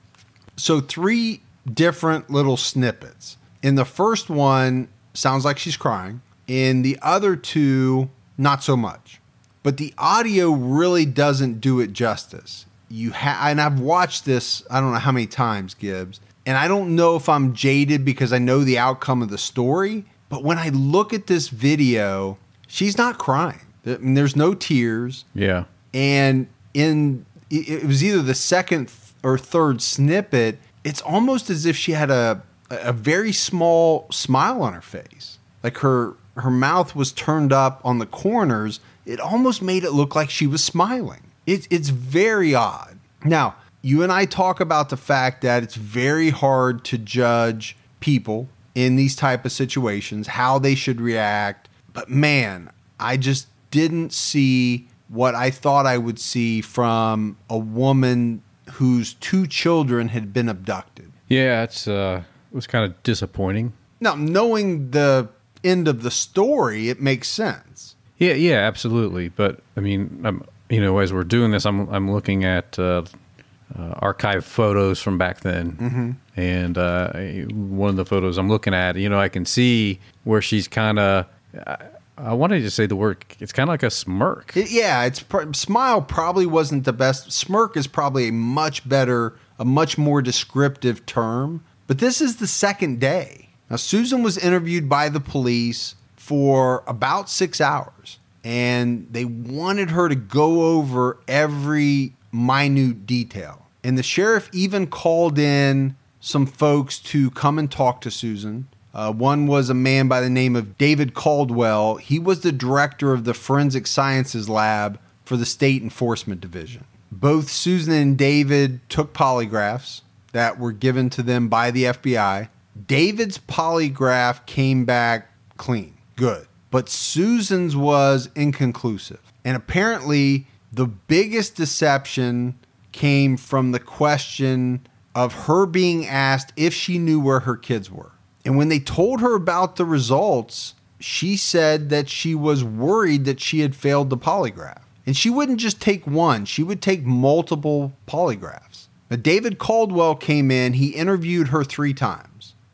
So three different little snippets. In the first one, sounds like she's crying. In the other two, not so much. But the audio really doesn't do it justice. You ha- and I've watched this, I don't know how many times, Gibbs, and I don't know if I'm jaded because I know the outcome of the story, but when I look at this video, she's not crying. I mean, there's no tears. Yeah. And in it was either the second or third snippet, it's almost as if she had a a very small smile on her face. Like her her mouth was turned up on the corners. It almost made it look like she was smiling. It's it's very odd. Now, you and I talk about the fact that it's very hard to judge people in these type of situations, how they should react. But man, I just didn't see what I thought I would see from a woman whose two children had been abducted. Yeah, it's uh, it was kind of disappointing. Now, knowing the end of the story, it makes sense. Yeah, yeah, absolutely. But I mean, I'm, you know, as we're doing this, I'm I'm looking at uh, uh, archive photos from back then, Mm-hmm. and uh, one of the photos I'm looking at, you know, I can see where she's kind of. I, I wanted to say the word. It's kind of like a smirk. It, yeah, it's smile probably wasn't the best. Smirk is probably a much better, a much more descriptive term. But this is the second day. Now, Susan was interviewed by the police for about six hours, and they wanted her to go over every minute detail. And the sheriff even called in some folks to come and talk to Susan. Uh, one was a man by the name of David Caldwell. He was the director of the Forensic Sciences Lab for the State Enforcement Division. Both Susan and David took polygraphs that were given to them by the F B I. David's polygraph came back clean, good. But Susan's was inconclusive. And apparently, the biggest deception came from the question of her being asked if she knew where her kids were. And when they told her about the results, she said that she was worried that she had failed the polygraph. And she wouldn't just take one, she would take multiple polygraphs. Now, David Caldwell came in, he interviewed her three times.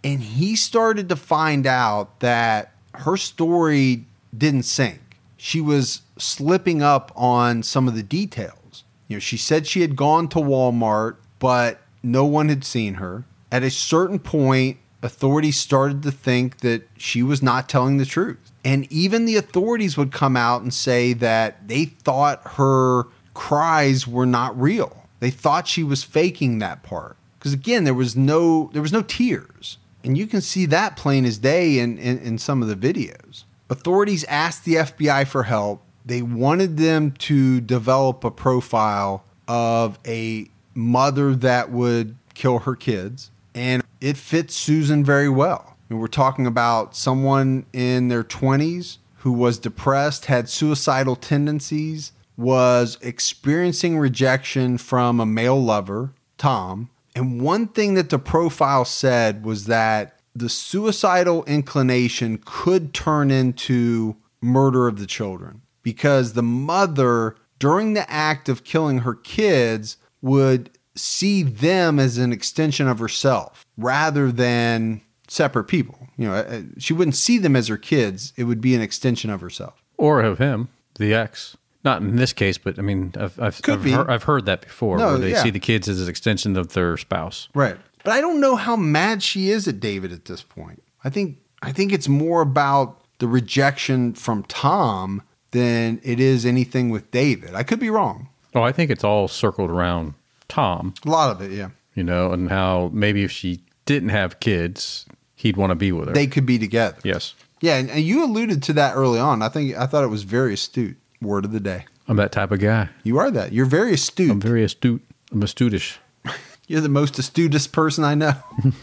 And he started to find out that her story didn't sink. She was slipping up on some of the details. You know, she said she had gone to Walmart, but no one had seen her. At a certain point, authorities started to think that she was not telling the truth. And even the authorities would come out and say that they thought her cries were not real. They thought she was faking that part. Because again, there was no there was no tears. And you can see that plain as day in, in, in some of the videos. Authorities asked the F B I for help. They wanted them to develop a profile of a mother that would kill her kids. And it fits Susan very well. And we're talking about someone in their twenties who was depressed, had suicidal tendencies, was experiencing rejection from a male lover, Tom. And one thing that the profile said was that the suicidal inclination could turn into murder of the children because the mother, during the act of killing her kids, would see them as an extension of herself rather than separate people. You know, she wouldn't see them as her kids. It would be an extension of herself. Or of him, the ex. Not in this case, but I mean, I've I've, I've, heard, I've heard that before, no, where they yeah. see the kids as an extension of their spouse. Right. But I don't know how mad she is at David at this point. I think I think it's more about the rejection from Tom than it is anything with David. I could be wrong. Oh, I think it's all circled around Tom. A lot of it, yeah. You know, and how maybe if she didn't have kids, he'd want to be with her. They could be together. Yes. Yeah, and, and you alluded to that early on. I think I thought it was very astute. Word of the day. I'm that type of guy. You are that. You're very astute. I'm very astute. I'm astutish. You're the most astutest person I know.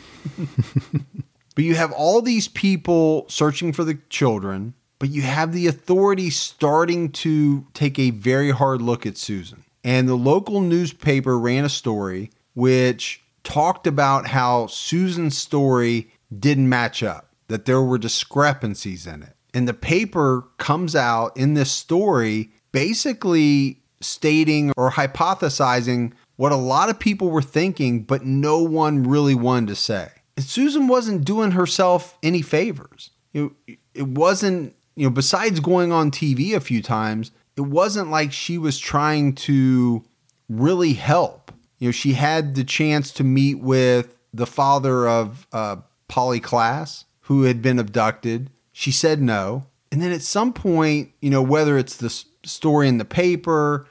But you have all these people searching for the children, but you have the authorities starting to take a very hard look at Susan. And the local newspaper ran a story which talked about how Susan's story didn't match up, that there were discrepancies in it. And the paper comes out in this story basically stating or hypothesizing what a lot of people were thinking, but no one really wanted to say. And Susan wasn't doing herself any favors. You know, it wasn't, you know, besides going on T V a few times, it wasn't like she was trying to really help. You know, she had the chance to meet with the father of uh, Polly Klaas, who had been abducted. She said no. And then at some point, you know, whether it's the story in the paper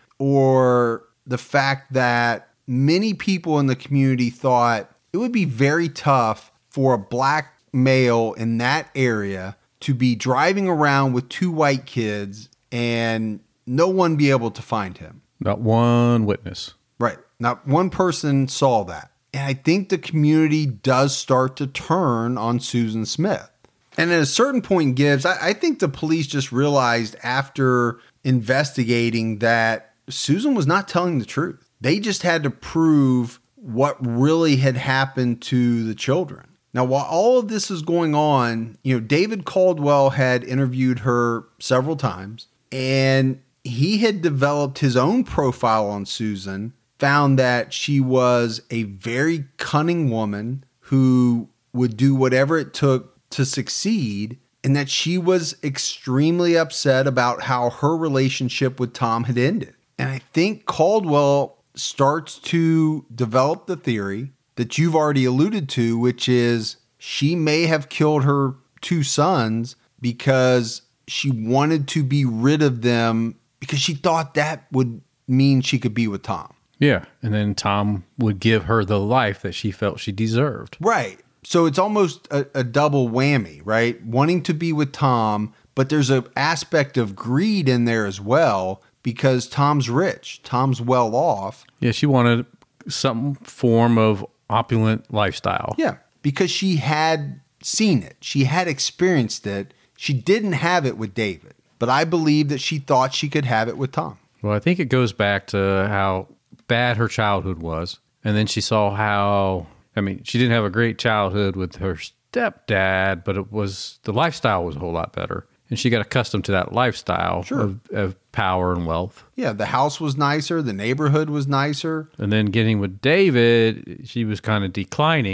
or the fact that many people in the community thought it would be very tough for a black male in that area to be driving around with two white kids and no one be able to find him. Not one witness. Right. Not one person saw that. And I think the community does start to turn on Susan Smith. And at a certain point, Gibbs, I, I think the police just realized after investigating that Susan was not telling the truth. They just had to prove what really had happened to the children. Now, while all of this is going on, you know, David Caldwell had interviewed her several times, and he had developed his own profile on Susan, found that she was a very cunning woman who would do whatever it took to succeed, and that she was extremely upset about how her relationship with Tom had ended. And I think Caldwell starts to develop the theory that you've already alluded to, which is she may have killed her two sons because she wanted to be rid of them because she thought that would mean she could be with Tom. Yeah, and then Tom would give her the life that she felt she deserved. Right. So it's almost a, a double whammy, right? Wanting to be with Tom, but there's an aspect of greed in there as well because Tom's rich. Tom's well off. Yeah, she wanted some form of opulent lifestyle. Yeah, because she had seen it. She had experienced it. She didn't have it with David, but I believe that she thought she could have it with Tom. Well, I think it goes back to how bad her childhood was. And then she saw how... I mean, she didn't have a great childhood with her stepdad, but it was the lifestyle was a whole lot better. And she got accustomed to that lifestyle sure. of, of power and wealth. Yeah, the house was nicer. The neighborhood was nicer. And then getting with David, she was kind of declining,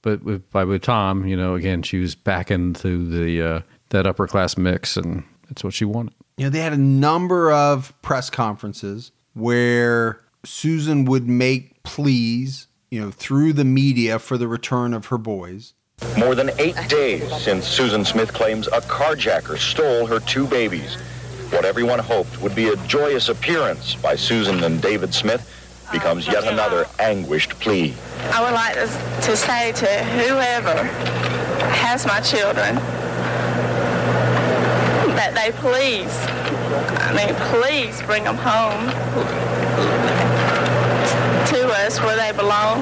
But with, by with Tom, you know, again, she was back into the uh, that upper class mix, and that's what she wanted. You know, they had a number of press conferences where Susan would make pleas, you know, through the media for the return of her boys. More than eight days since Susan Smith claims a carjacker stole her two babies. What everyone hoped would be a joyous appearance by Susan and David Smith becomes yet another anguished plea. I would like to, to say to whoever has my children that they please, I mean, please bring them home to us where they belong.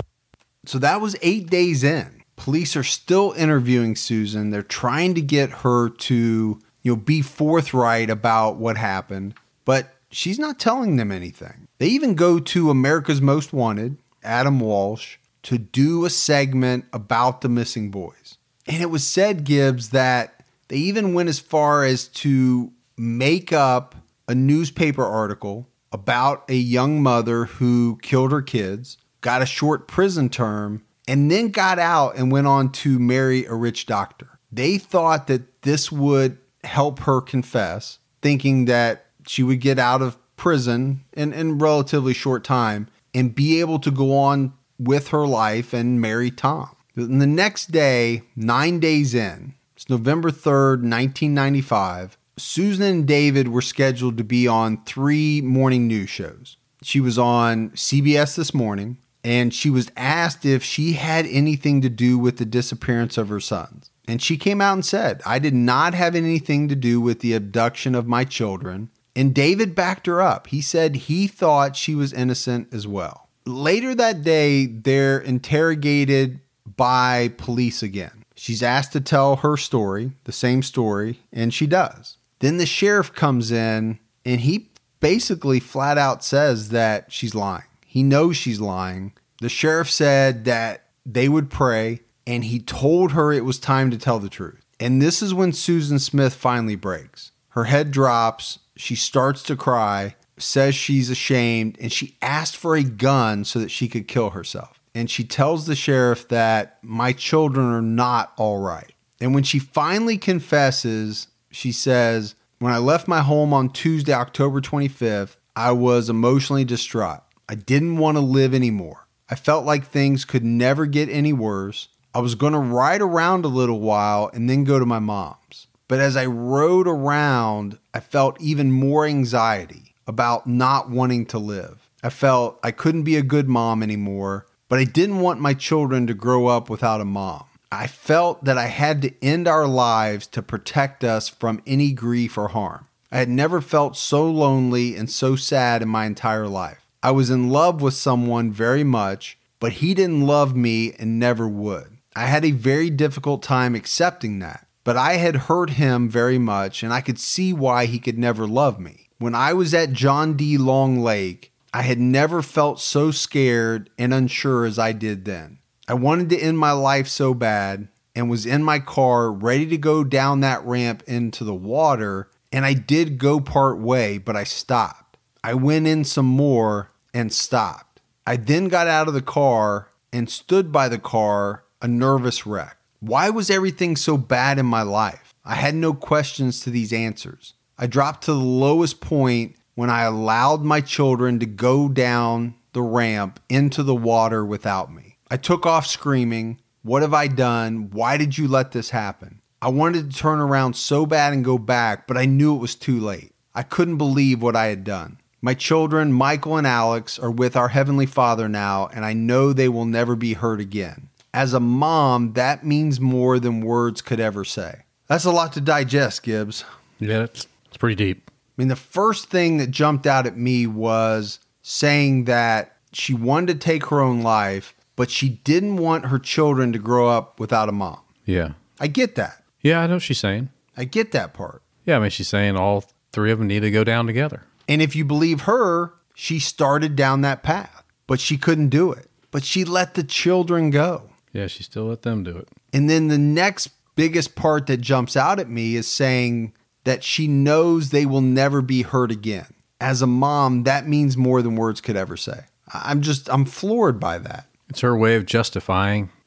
So that was eight days in. Police are still interviewing Susan. They're trying to get her to, you know, be forthright about what happened, but she's not telling them anything. They even go to America's Most Wanted, Adam Walsh, to do a segment about the missing boys. And it was said, Gibbs, that they even went as far as to make up a newspaper article about a young mother who killed her kids, got a short prison term, and then got out and went on to marry a rich doctor. They thought that this would help her confess, thinking that she would get out of prison in, in relatively short time and be able to go on with her life and marry Tom. And the next day, nine days in, it's November third, nineteen ninety-five, Susan and David were scheduled to be on three morning news shows. She was on C B S This Morning, and she was asked if she had anything to do with the disappearance of her sons. And she came out and said, "I did not have anything to do with the abduction of my children." And David backed her up. He said he thought she was innocent as well. Later that day, they're interrogated by police again. She's asked to tell her story, the same story, and she does. Then the sheriff comes in, and he basically flat out says that she's lying. He knows she's lying. The sheriff said that they would pray, and he told her it was time to tell the truth. And this is when Susan Smith finally breaks. Her head drops. She starts to cry, says she's ashamed, and she asked for a gun so that she could kill herself. And she tells the sheriff that my children are not all right. And when she finally confesses, she says, "When I left my home on Tuesday, October twenty-fifth, I was emotionally distraught. I didn't want to live anymore. I felt like things could never get any worse. I was going to ride around a little while and then go to my mom's. But as I rode around, I felt even more anxiety about not wanting to live. I felt I couldn't be a good mom anymore, but I didn't want my children to grow up without a mom. I felt that I had to end our lives to protect us from any grief or harm. I had never felt so lonely and so sad in my entire life. I was in love with someone very much, but he didn't love me and never would. I had a very difficult time accepting that. But I had hurt him very much, and I could see why he could never love me. When I was at John D. Long Lake, I had never felt so scared and unsure as I did then. I wanted to end my life so bad and was in my car ready to go down that ramp into the water, and I did go part way, but I stopped. I went in some more and stopped. I then got out of the car and stood by the car, a nervous wreck. Why was everything so bad in my life? I had no questions to these answers. I dropped to the lowest point when I allowed my children to go down the ramp into the water without me. I took off screaming, "What have I done? Why did you let this happen?" I wanted to turn around so bad and go back, but I knew it was too late. I couldn't believe what I had done. My children, Michael and Alex, are with our Heavenly Father now, and I know they will never be hurt again. As a mom, that means more than words could ever say. That's a lot to digest, Gibbs. Yeah, it's, it's pretty deep. I mean, the first thing that jumped out at me was saying that she wanted to take her own life, but she didn't want her children to grow up without a mom. Yeah. I get that. Yeah, I know what she's saying. I get that part. Yeah, I mean, she's saying all three of them need to go down together. And if you believe her, she started down that path, but she couldn't do it. But she let the children go. Yeah, she still let them do it. And then the next biggest part that jumps out at me is saying that she knows they will never be hurt again. As a mom, that means more than words could ever say. I'm just, I'm floored by that. It's her way of justifying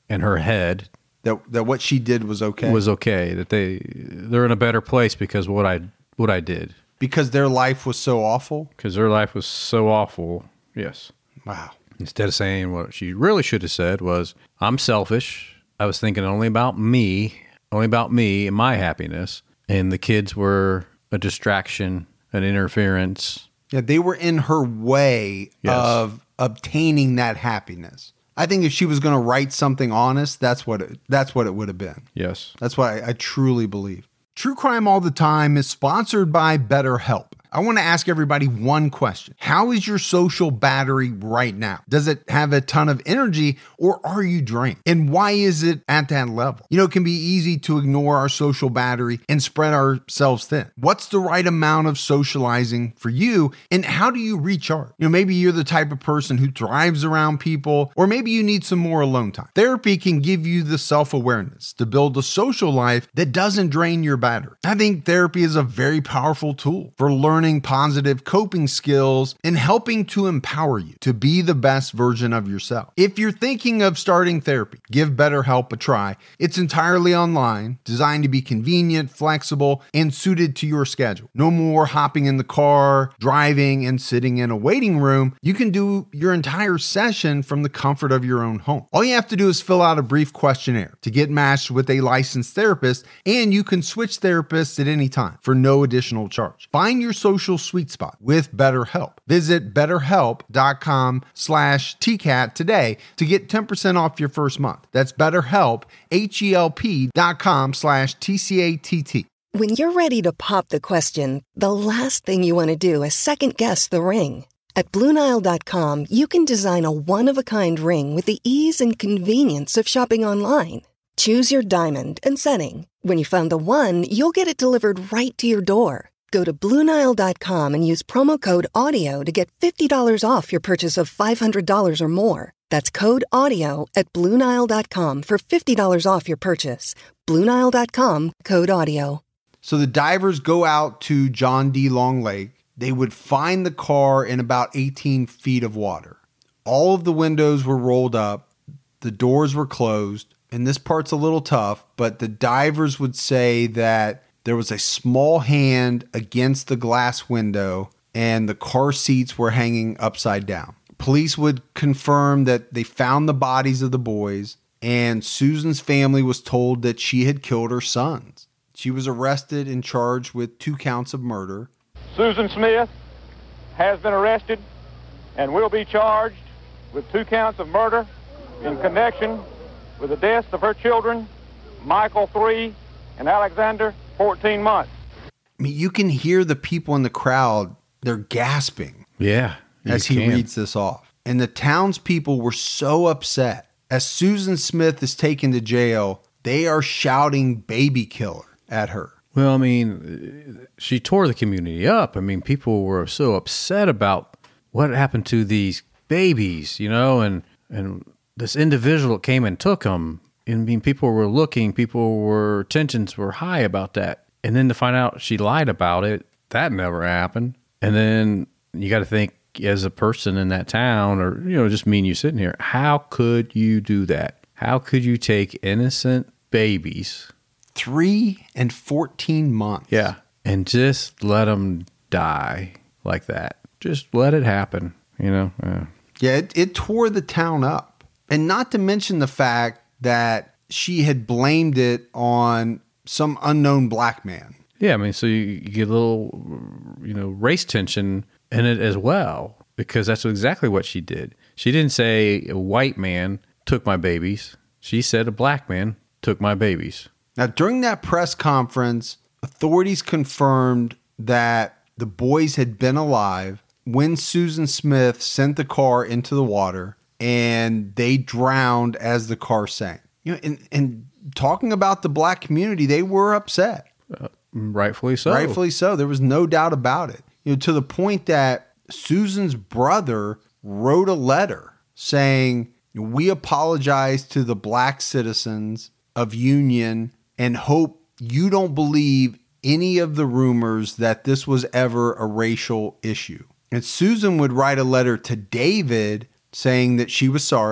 in her head That that what she did was okay. was okay. That they they're in a better place because what I what I did. Because their life was so awful? Because their life was so awful. Yes. Wow. Instead of saying what she really should have said was, I'm selfish. I was thinking only about me, only about me and my happiness. And the kids were a distraction, an interference. Yeah, they were in her way Yes. of obtaining that happiness. I think if she was going to write something honest, that's what it, that's what it would have been. Yes. That's what I, I truly believe. True Crime All the Time is sponsored by BetterHelp. I want to ask everybody one question. How is your social battery right now? Does it have a ton of energy or are you drained? And why is it at that level? You know, it can be easy to ignore our social battery and spread ourselves thin. What's the right amount of socializing for you? And how do you recharge? You know, maybe you're the type of person who thrives around people, or maybe you need some more alone time. Therapy can give you the self-awareness to build a social life that doesn't drain your battery. I think therapy is a very powerful tool for learning positive coping skills and helping to empower you to be the best version of yourself. If you're thinking of starting therapy, give BetterHelp a try. It's entirely online, designed to be convenient, flexible, and suited to your schedule. No more hopping in the car, driving, and sitting in a waiting room. You can do your entire session from the comfort of your own home. All you have to do is fill out a brief questionnaire to get matched with a licensed therapist, and you can switch therapists at any time for no additional charge. Find your social sweet spot with BetterHelp. Visit betterhelp.com slash TCAT today to get ten percent off your first month. That's BetterHelp, H-E-L-P dot com slash T-C-A-T-T. When you're ready to pop the question, the last thing you want to do is second-guess the ring. At Blue Nile dot com, you can design a one-of-a-kind ring with the ease and convenience of shopping online. Choose your diamond and setting. When you find the one, you'll get it delivered right to your door. Go to Blue Nile dot com and use promo code AUDIO to get fifty dollars off your purchase of five hundred dollars or more. That's code AUDIO at Blue Nile dot com for fifty dollars off your purchase. Blue Nile dot com, code AUDIO. So the divers go out to John D. Long Lake. They would find the car in about eighteen feet of water. All of the windows were rolled up. The doors were closed. And this part's a little tough, but the divers would say that there was a small hand against the glass window and the car seats were hanging upside down. Police would confirm that they found the bodies of the boys, and Susan's family was told that she had killed her sons. She was arrested and charged with two counts of murder. Susan Smith has been arrested and will be charged with two counts of murder in connection with the deaths of her children, Michael, three, and Alexander, fourteen months. I mean, you can hear the people in the crowd, they're gasping. Yeah. As he can. reads this off. And the townspeople were so upset. As Susan Smith is taken to jail, they are shouting baby killer at her. Well, I mean, she tore the community up. I mean, people were so upset about what happened to these babies, you know, and, and this individual came and took them. I mean, people were looking, people were, tensions were high about that. And then to find out she lied about it, that never happened. And then you got to think, as a person in that town, or, you know, just me and you sitting here, how could you do that? How could you take innocent babies? Three and fourteen months. Yeah. And just let them die like that. Just let it happen, you know? Yeah. Yeah, it, it tore the town up. And not to mention the fact that she had blamed it on some unknown black man. Yeah, I mean, so you, you get a little, you know, race tension in it as well, because that's exactly what she did. She didn't say a white man took my babies. She said a black man took my babies. Now, during that press conference, authorities confirmed that the boys had been alive when Susan Smith sent the car into the water, and they drowned as the car sank. You know, and, and talking about the black community, they were upset. Uh, rightfully so. Rightfully so. There was no doubt about it. You know, to the point that Susan's brother wrote a letter saying, "We apologize to the black citizens of Union and hope you don't believe any of the rumors that this was ever a racial issue." And Susan would write a letter to David saying that she was sorry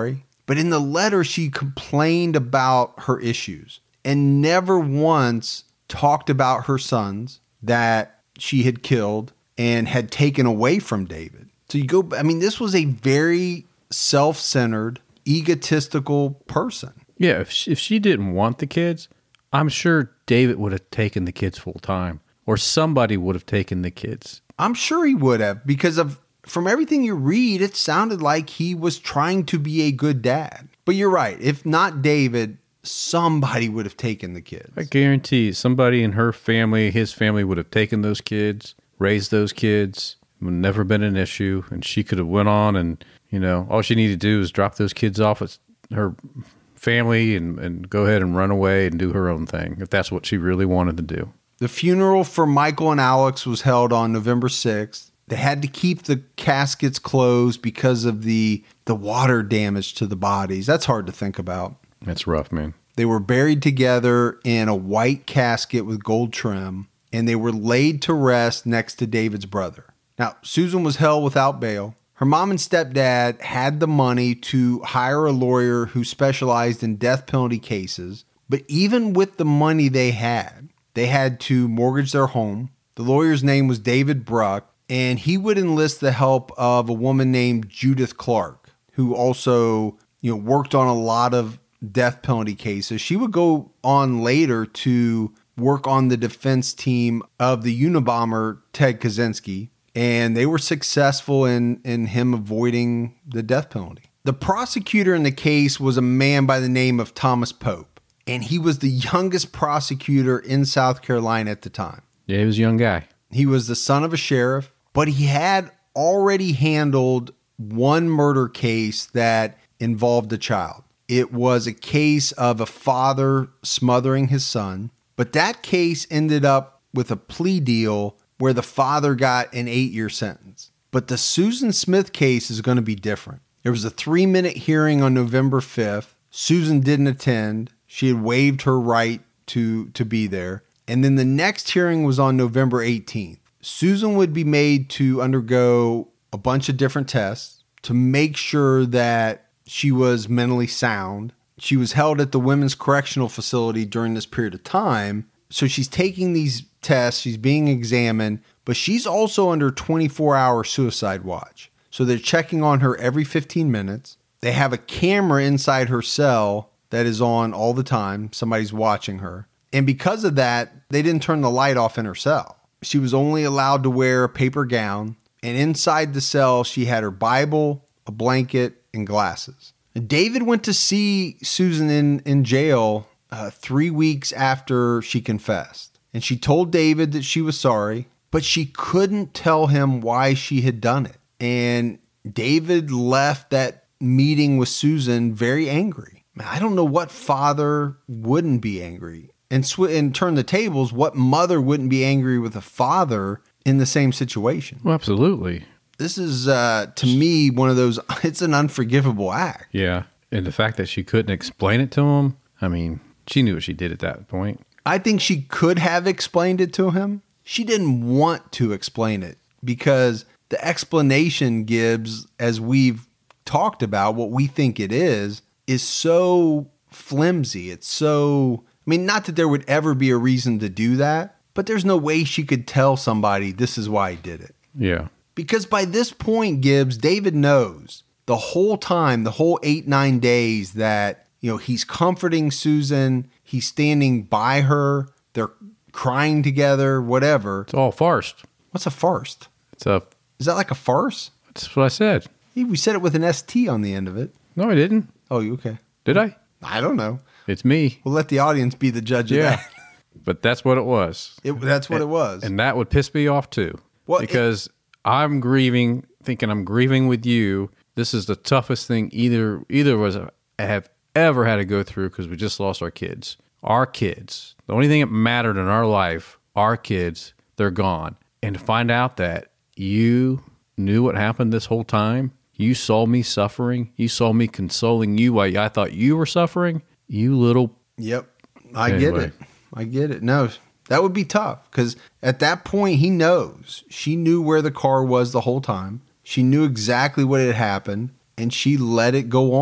But in the letter, she complained about her issues and never once talked about her sons that she had killed and had taken away from David. So you go, I mean, this was a very self-centered, egotistical person. Yeah, if she, if she didn't want the kids, I'm sure David would have taken the kids full time, or somebody would have taken the kids. I'm sure he would have, because of from everything you read, it sounded like he was trying to be a good dad. But you're right. If not David, somebody would have taken the kids. I guarantee somebody in her family, his family, would have taken those kids, raised those kids. It would never been an issue, and she could have went on, and you know, all she needed to do is drop those kids off at her family and, and go ahead and run away and do her own thing, if that's what she really wanted to do. The funeral for Michael and Alex was held on November sixth. They had to keep the caskets closed because of the the water damage to the bodies. That's hard to think about. That's rough, man. They were buried together in a white casket with gold trim, and they were laid to rest next to David's brother. Now, Susan was held without bail. Her mom and stepdad had the money to hire a lawyer who specialized in death penalty cases, but even with the money they had, they had to mortgage their home. The lawyer's name was David Bruck, and he would enlist the help of a woman named Judith Clark, who also, you know, worked on a lot of death penalty cases. She would go on later to work on the defense team of the Unabomber Ted Kaczynski, and they were successful in, in him avoiding the death penalty. The prosecutor in the case was a man by the name of Thomas Pope, and he was the youngest prosecutor in South Carolina at the time. Yeah, he was a young guy. He was the son of a sheriff, but he had already handled one murder case that involved a child. It was a case of a father smothering his son, but that case ended up with a plea deal where the father got an eight-year sentence. But the Susan Smith case is going to be different. There was a three-minute hearing on November fifth. Susan didn't attend. She had waived her right to, to be there. And then the next hearing was on November eighteenth. Susan would be made to undergo a bunch of different tests to make sure that she was mentally sound. She was held at the Women's Correctional Facility during this period of time. So she's taking these tests, she's being examined, but she's also under twenty-four hour suicide watch. So they're checking on her every fifteen minutes. They have a camera inside her cell that is on all the time. Somebody's watching her. And because of that, they didn't turn the light off in her cell. She was only allowed to wear a paper gown. And inside the cell, she had her Bible, a blanket, and glasses. And David went to see Susan in, in jail uh, three weeks after she confessed. And she told David that she was sorry, but she couldn't tell him why she had done it. And David left that meeting with Susan very angry. I don't know what father wouldn't be angry. And, sw- and turn the tables, what mother wouldn't be angry with a father in the same situation? Well, absolutely. This is, uh, to me, one of those, it's an unforgivable act. Yeah. And the fact that she couldn't explain it to him, I mean, she knew what she did at that point. I think she could have explained it to him. She didn't want to explain it because the explanation Gibbs, as we've talked about, what we think it is, is so flimsy. It's so, I mean, not that there would ever be a reason to do that, but there's no way she could tell somebody this is why he did it. Yeah. Because by this point, Gibbs, David knows the whole time, the whole eight, nine days that, you know, he's comforting Susan, he's standing by her, they're crying together, whatever. It's all farce. What's a farce? It's a, Is that like a farce? that's what I said. Hey, we said it with an S T on the end of it. No, I didn't. Oh, okay. Did I? I don't know. It's me. We'll let the audience be the judge of Yeah. that. But that's what it was. It, that's what it was. And that would piss me off too. Well, because I'm grieving, thinking I'm grieving with you. This is the toughest thing either either of us have ever had to go through because we just lost our kids. Our kids. The only thing that mattered in our life, our kids, they're gone. And to find out that you knew what happened this whole time, you saw me suffering, you saw me consoling you while I thought you were suffering, you little... Yep. I Anyway. get it. I get it. No, that would be tough because at that point he knows. She knew where the car was the whole time. She knew exactly what had happened and she let it go on.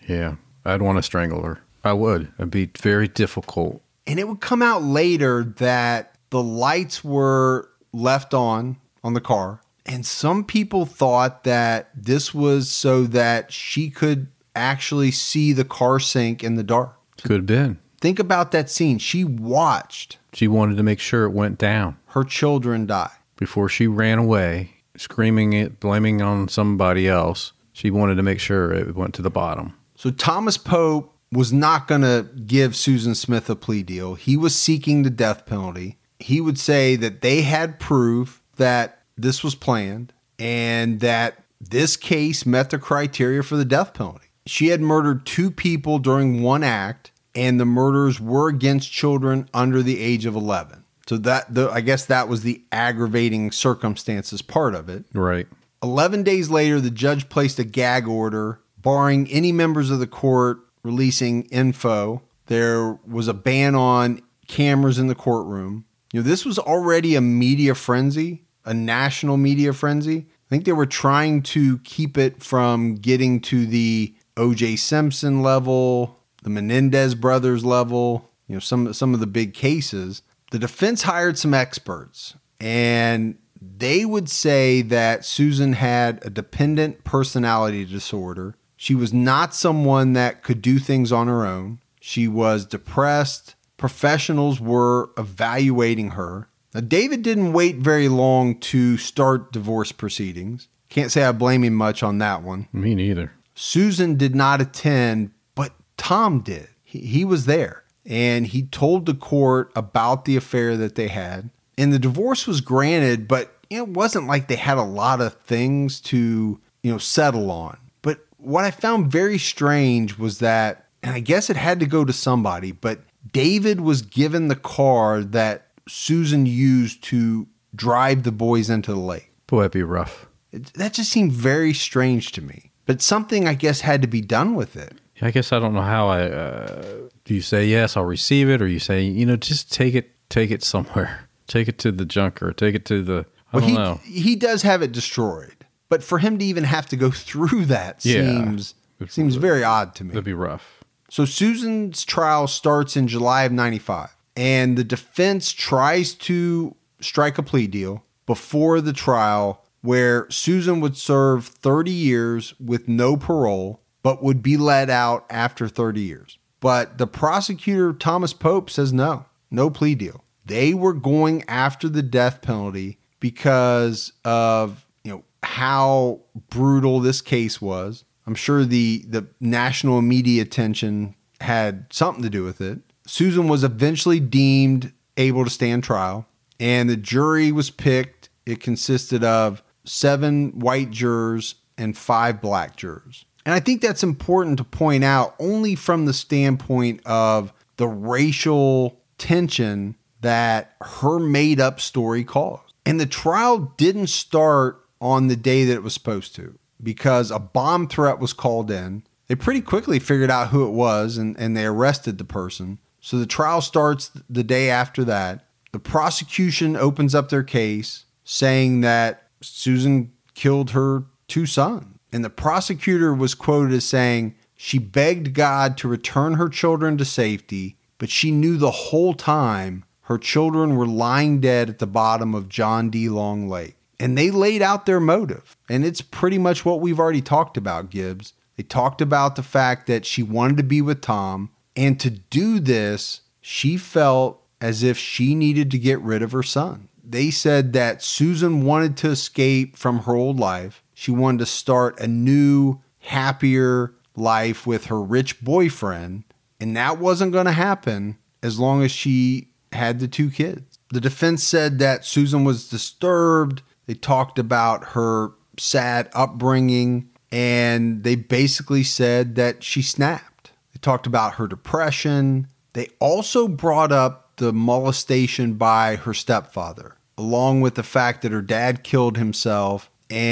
Yeah, I'd want to strangle her. I would. It'd be very difficult. And it would come out later that the lights were left on on the car. And some people thought that this was so that she could actually see the car sink in the dark. Could have been. Think about that scene. She watched. She wanted to make sure it went down. Her children die. Before she ran away, screaming it, blaming on somebody else, she wanted to make sure it went to the bottom. So Thomas Pope was not going to give Susan Smith a plea deal. He was seeking the death penalty. He would say that they had proof that this was planned and that this case met the criteria for the death penalty. She had murdered two people during one act, and the murders were against children under the age of eleven. So that, the, I guess that was the aggravating circumstances part of it. Right. eleven days later, the judge placed a gag order barring any members of the court releasing info. There was a ban on cameras in the courtroom. You know, this was already a media frenzy, a national media frenzy. I think they were trying to keep it from getting to the O J Simpson level, the Menendez brothers level, you know, some, some of the big cases. The defense hired some experts, and they would say that Susan had a dependent personality disorder. She was not someone that could do things on her own. She was depressed. Professionals were evaluating her. Now, David didn't wait very long to start divorce proceedings. Can't say I blame him much on that one. Me neither. Susan did not attend, but Tom did. He, he was there, and he told the court about the affair that they had. And the divorce was granted, but it wasn't like they had a lot of things to, you know, settle on. But what I found very strange was that, and I guess it had to go to somebody, but David was given the car that Susan used to drive the boys into the lake. Boy, that'd be rough. It, that just seemed very strange to me. But something, I guess, had to be done with it. I guess I don't know how I, uh, do you say, yes, I'll receive it? Or you say, you know, just take it, take it somewhere. Take it to the junker. Take it to the, I well, don't he, know. He does have it destroyed. But for him to even have to go through that yeah. seems seems very odd to me. That'd be rough. So Susan's trial starts in July of ninety-five. And the defense tries to strike a plea deal before the trial where Susan would serve thirty years with no parole, but would be let out after thirty years. But the prosecutor, Thomas Pope, says no, no plea deal. They were going after the death penalty because of, you know, how brutal this case was. I'm sure the, the national media attention had something to do with it. Susan was eventually deemed able to stand trial, and the jury was picked. It consisted of seven white jurors and five black jurors. And I think that's important to point out only from the standpoint of the racial tension that her made-up story caused. And the trial didn't start on the day that it was supposed to because a bomb threat was called in. They pretty quickly figured out who it was, and, and they arrested the person. So the trial starts the day after that. The prosecution opens up their case saying that Susan killed her two sons. And the prosecutor was quoted as saying, she begged God to return her children to safety, but she knew the whole time her children were lying dead at the bottom of John D. Long Lake. And they laid out their motive. And it's pretty much what we've already talked about, Gibbs. They talked about the fact that she wanted to be with Tom. And to do this, she felt as if she needed to get rid of her son. They said that Susan wanted to escape from her old life. She wanted to start a new, happier life with her rich boyfriend. And that wasn't going to happen as long as she had the two kids. The defense said that Susan was disturbed. They talked about her sad upbringing. And they basically said that she snapped. They talked about her depression. They also brought up the molestation by her stepfather, along with the fact that her dad killed himself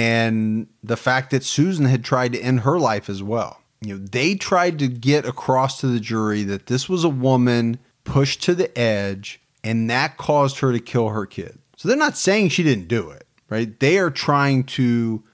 and the fact that Susan had tried to end her life as well. You know, they tried to get across to the jury that this was a woman pushed to the edge and that caused her to kill her kid. So they're not saying she didn't do it, right? They are trying to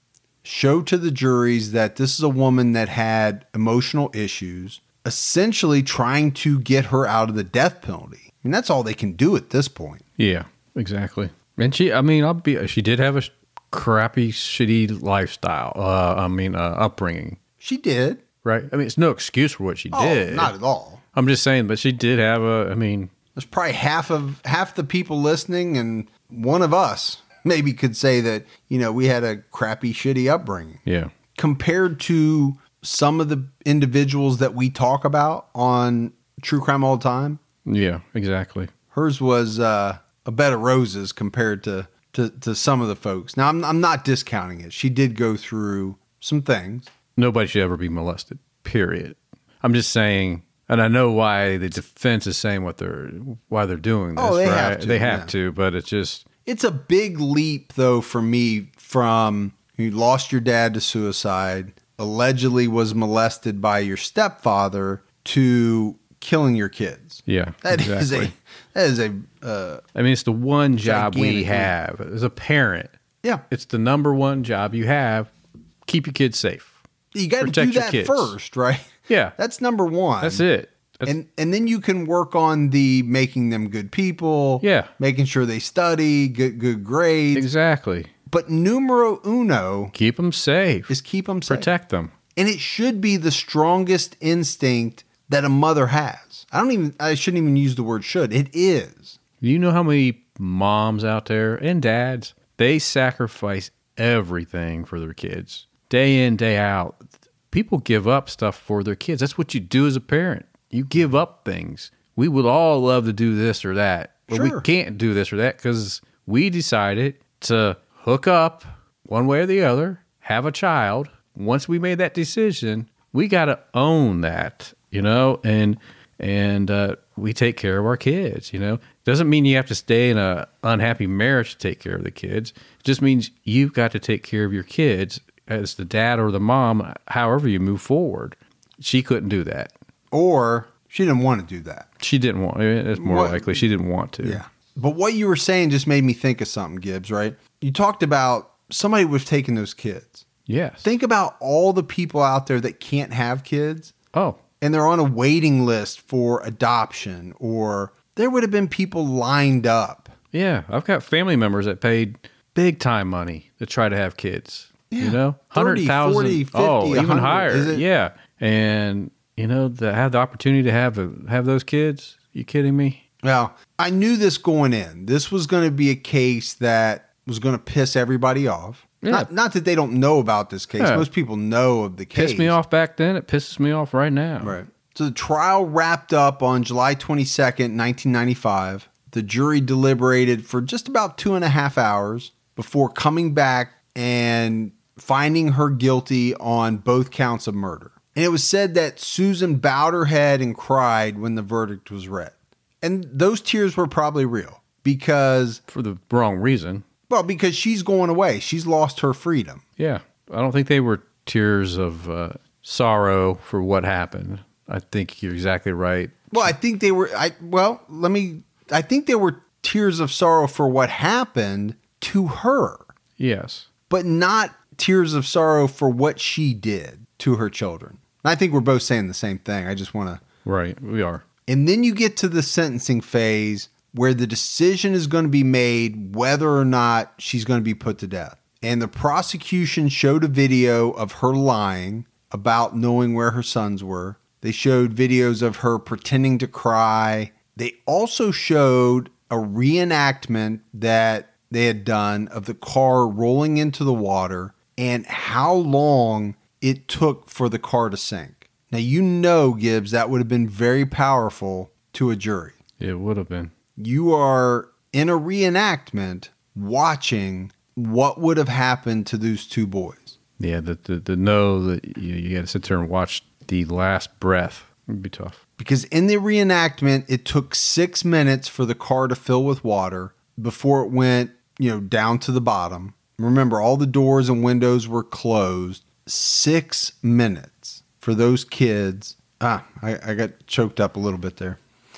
show to the juries that this is a woman that had emotional issues, essentially trying to get her out of the death penalty. I mean, that's all they can do at this point. Yeah, exactly. And she, I mean, I'll be, she did have a crappy, shitty lifestyle. Uh, I mean, uh, upbringing. She did. Right? I mean, it's no excuse for what she Oh, did. not at all. I'm just saying, but she did have a, I mean. There's probably half of half the people listening, and one of us maybe could say that, you know, we had a crappy, shitty upbringing. Yeah. Compared to some of the individuals that we talk about on True Crime All the Time. Yeah, exactly. Hers was uh, a bed of roses compared to, to, to some of the folks. Now, I'm, I'm not discounting it. She did go through some things. Nobody should ever be molested, period. I'm just saying, and I know why the defense is saying what they're, why they're doing this. Oh, they right? have to. They have yeah. to, but it's just. It's a big leap, though, for me from you lost your dad to suicide, allegedly was molested by your stepfather, to killing your kids. Yeah, That exactly. is a, that is a, uh, I mean, it's the one job we gigantic have as a parent. yeah. It's the number one job you have. Keep your kids safe. You got to Protect do your that kids. first, right? Yeah. That's number one. That's it. That's, And and then you can work on the making them good people. Yeah. Making sure they study, get good grades. exactly. But numero uno Keep them safe. is keep them safe. Protect them. And it should be the strongest instinct that a mother has. I don't even, I shouldn't even use the word should. It is. You know how many moms out there and dads, they sacrifice everything for their kids. Day in, day out. People give up stuff for their kids. That's what you do as a parent. You give up things. We would all love to do this or that, but Sure. we can't do this or that because we decided to hook up one way or the other, have a child. Once we made that decision, we got to own that, you know, and and uh, we take care of our kids, you know. Doesn't mean you have to stay in a unhappy marriage to take care of the kids. It just means you've got to take care of your kids as the dad or the mom, however you move forward. She couldn't do that. Or she didn't want to do that. She didn't want. It's more What- likely she didn't want to. Yeah. But what you were saying just made me think of something, Gibbs, right? You talked about somebody was taking those kids. Yes. Think about all the people out there that can't have kids Oh, and they're on a waiting list for adoption, or there would have been people lined up. yeah. I've got family members that paid big time money to try to have kids. Yeah. You know, thirty, forty, fifty, Oh, even one hundred, higher. is it? Yeah. And you know, to have the opportunity to have a, have those kids. You kidding me? Well, I knew this going in. This was going to be a case that was going to piss everybody off. Yeah. Not, not that they don't know about this case. Yeah. Most people know of the case. Pissed me off back then. It pisses me off right now. Right. So the trial wrapped up on July twenty-second, nineteen ninety-five. The jury deliberated for just about two and a half hours before coming back and finding her guilty on both counts of murder. And it was said that Susan bowed her head and cried when the verdict was read. And those tears were probably real because, For the wrong reason. well, because she's going away. She's lost her freedom. Yeah. I don't think they were tears of uh, sorrow for what happened. I think you're exactly right. Well, I think they were, I, well, let me, I think they were tears of sorrow for what happened to her, Yes. but not tears of sorrow for what she did to her children. And I think we're both saying the same thing. I just want to. Right. We are. And then you get to the sentencing phase where the decision is going to be made whether or not she's going to be put to death. And the prosecution showed a video of her lying about knowing where her sons were. They showed videos of her pretending to cry. They also showed a reenactment that they had done of the car rolling into the water and how long it took for the car to sink. Now, you know, Gibbs, that would have been very powerful to a jury. It would have been. You are in a reenactment watching what would have happened to those two boys. Yeah. To, to, to know that you, you got to sit there and watch the last breath would be tough. Because in the reenactment, it took six minutes for the car to fill with water before it went, you know, down to the bottom. Remember, all the doors and windows were closed. Six minutes for those kids. Ah, I, I got choked up a little bit there.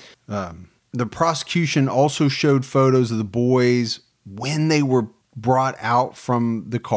Um, the prosecution also showed photos of the boys when they were brought out from the car.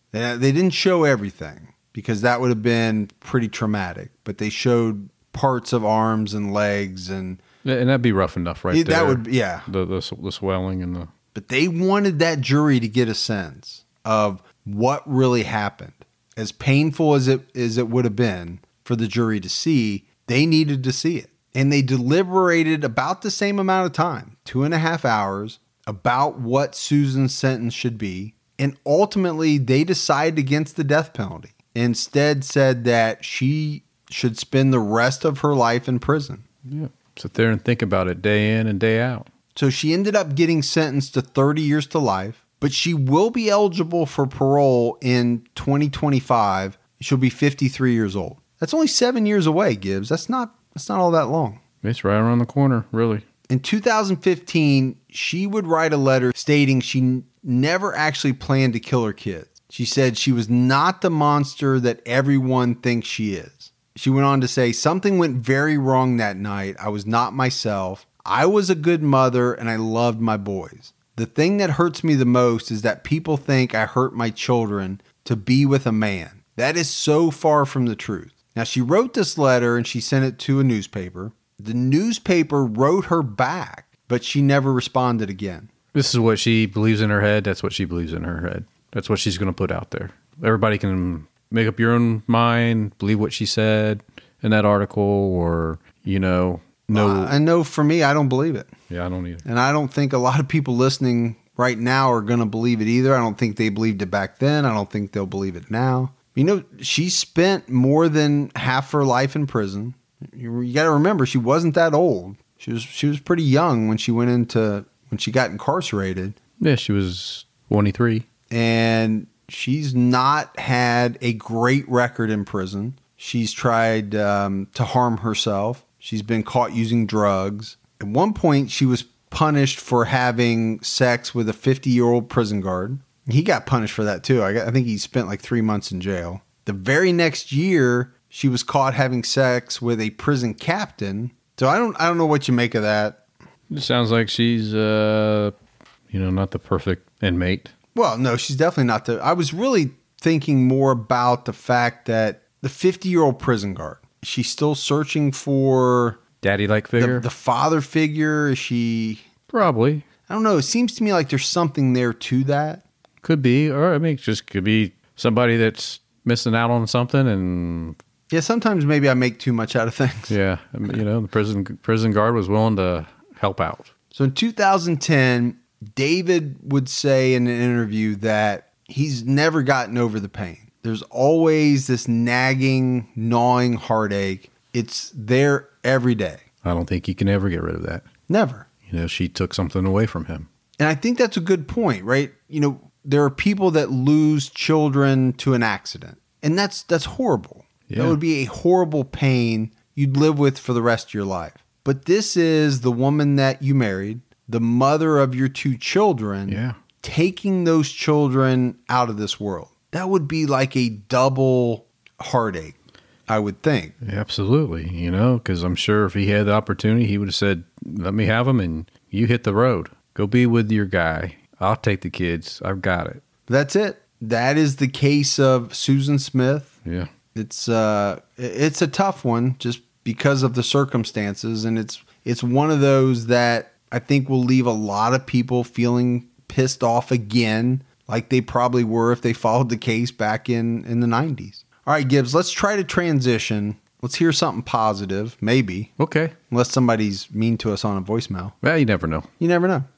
They, they didn't show everything because that would have been pretty traumatic, but they showed parts of arms and legs, and and that'd be rough enough, right? That there. would, yeah. The, the the swelling and the. But they wanted that jury to get a sense of what really happened. As painful as it as it would have been for the jury to see, they needed to see it, and they deliberated about the same amount of time, two and a half hours, about what Susan's sentence should be, and ultimately they decided against the death penalty. Instead, said that she should spend the rest of her life in prison. Yeah. Sit there and think about it day in and day out. So she ended up getting sentenced to thirty years to life, but she will be eligible for parole in twenty twenty-five. She'll be fifty-three years old. That's only seven years away, Gibbs. That's not that's not all that long. It's right around the corner, really. In two thousand fifteen, she would write a letter stating she n- never actually planned to kill her kids. She said she was not the monster that everyone thinks she is. She went on to say, something went very wrong that night. I was not myself. I was a good mother and I loved my boys. The thing that hurts me the most is that people think I hurt my children to be with a man. That is so far from the truth. Now, she wrote this letter and she sent it to a newspaper. The newspaper wrote her back, but she never responded again. This is what she believes in her head. That's what she believes in her head. That's what she's going to put out there. Everybody can make up your own mind, believe what she said in that article, or, you know, no. Uh, I know for me, I don't believe it. Yeah, I don't either. And I don't think a lot of people listening right now are going to believe it either. I don't think they believed it back then. I don't think they'll believe it now. You know, she spent more than half her life in prison. You, you got to remember, she wasn't that old. She was she was pretty young when she went into when she got incarcerated. Yeah, she was twenty-three. And she's not had a great record in prison. She's tried um, to harm herself. She's been caught using drugs. At one point, she was punished for having sex with a fifty-year-old prison guard. He got punished for that too. I, got, I think he spent like three months in jail. The very next year, she was caught having sex with a prison captain. So I don't, I don't know what you make of that. It sounds like she's, uh, you know, not the perfect inmate. Well, no, she's definitely not the. I was really thinking more about the fact that the fifty-year-old prison guard, she's still searching for daddy-like figure. The, the father figure. Is she probably? I don't know. It seems to me like there's something there to that. Could be, or I mean, it just could be somebody that's missing out on something, and yeah, sometimes maybe I make too much out of things. Yeah, I mean, you know, the prison prison guard was willing to help out. So in two thousand ten, David would say in an interview that he's never gotten over the pain. There's always this nagging, gnawing heartache. It's there every day. I don't think he can ever get rid of that. Never. You know, she took something away from him. And I think that's a good point, right? You know, there are people that lose children to an accident, and that's that's horrible. Yeah. That would be a horrible pain you'd live with for the rest of your life. But this is the woman that you married, the mother of your two children, yeah. taking those children out of this world. That would be like a double heartache, I would think. Absolutely. You know, because I'm sure if he had the opportunity, he would have said, let me have them and you hit the road. Go be with your guy. I'll take the kids. I've got it. That's it. That is the case of Susan Smith. Yeah. It's uh, it's a tough one just because of the circumstances. And it's it's one of those that I think will leave a lot of people feeling pissed off again, like they probably were if they followed the case back in, in the nineties. All right, Gibbs, let's try to transition. Let's hear something positive, maybe. Okay. Unless somebody's mean to us on a voicemail. Well, you never know. You never know.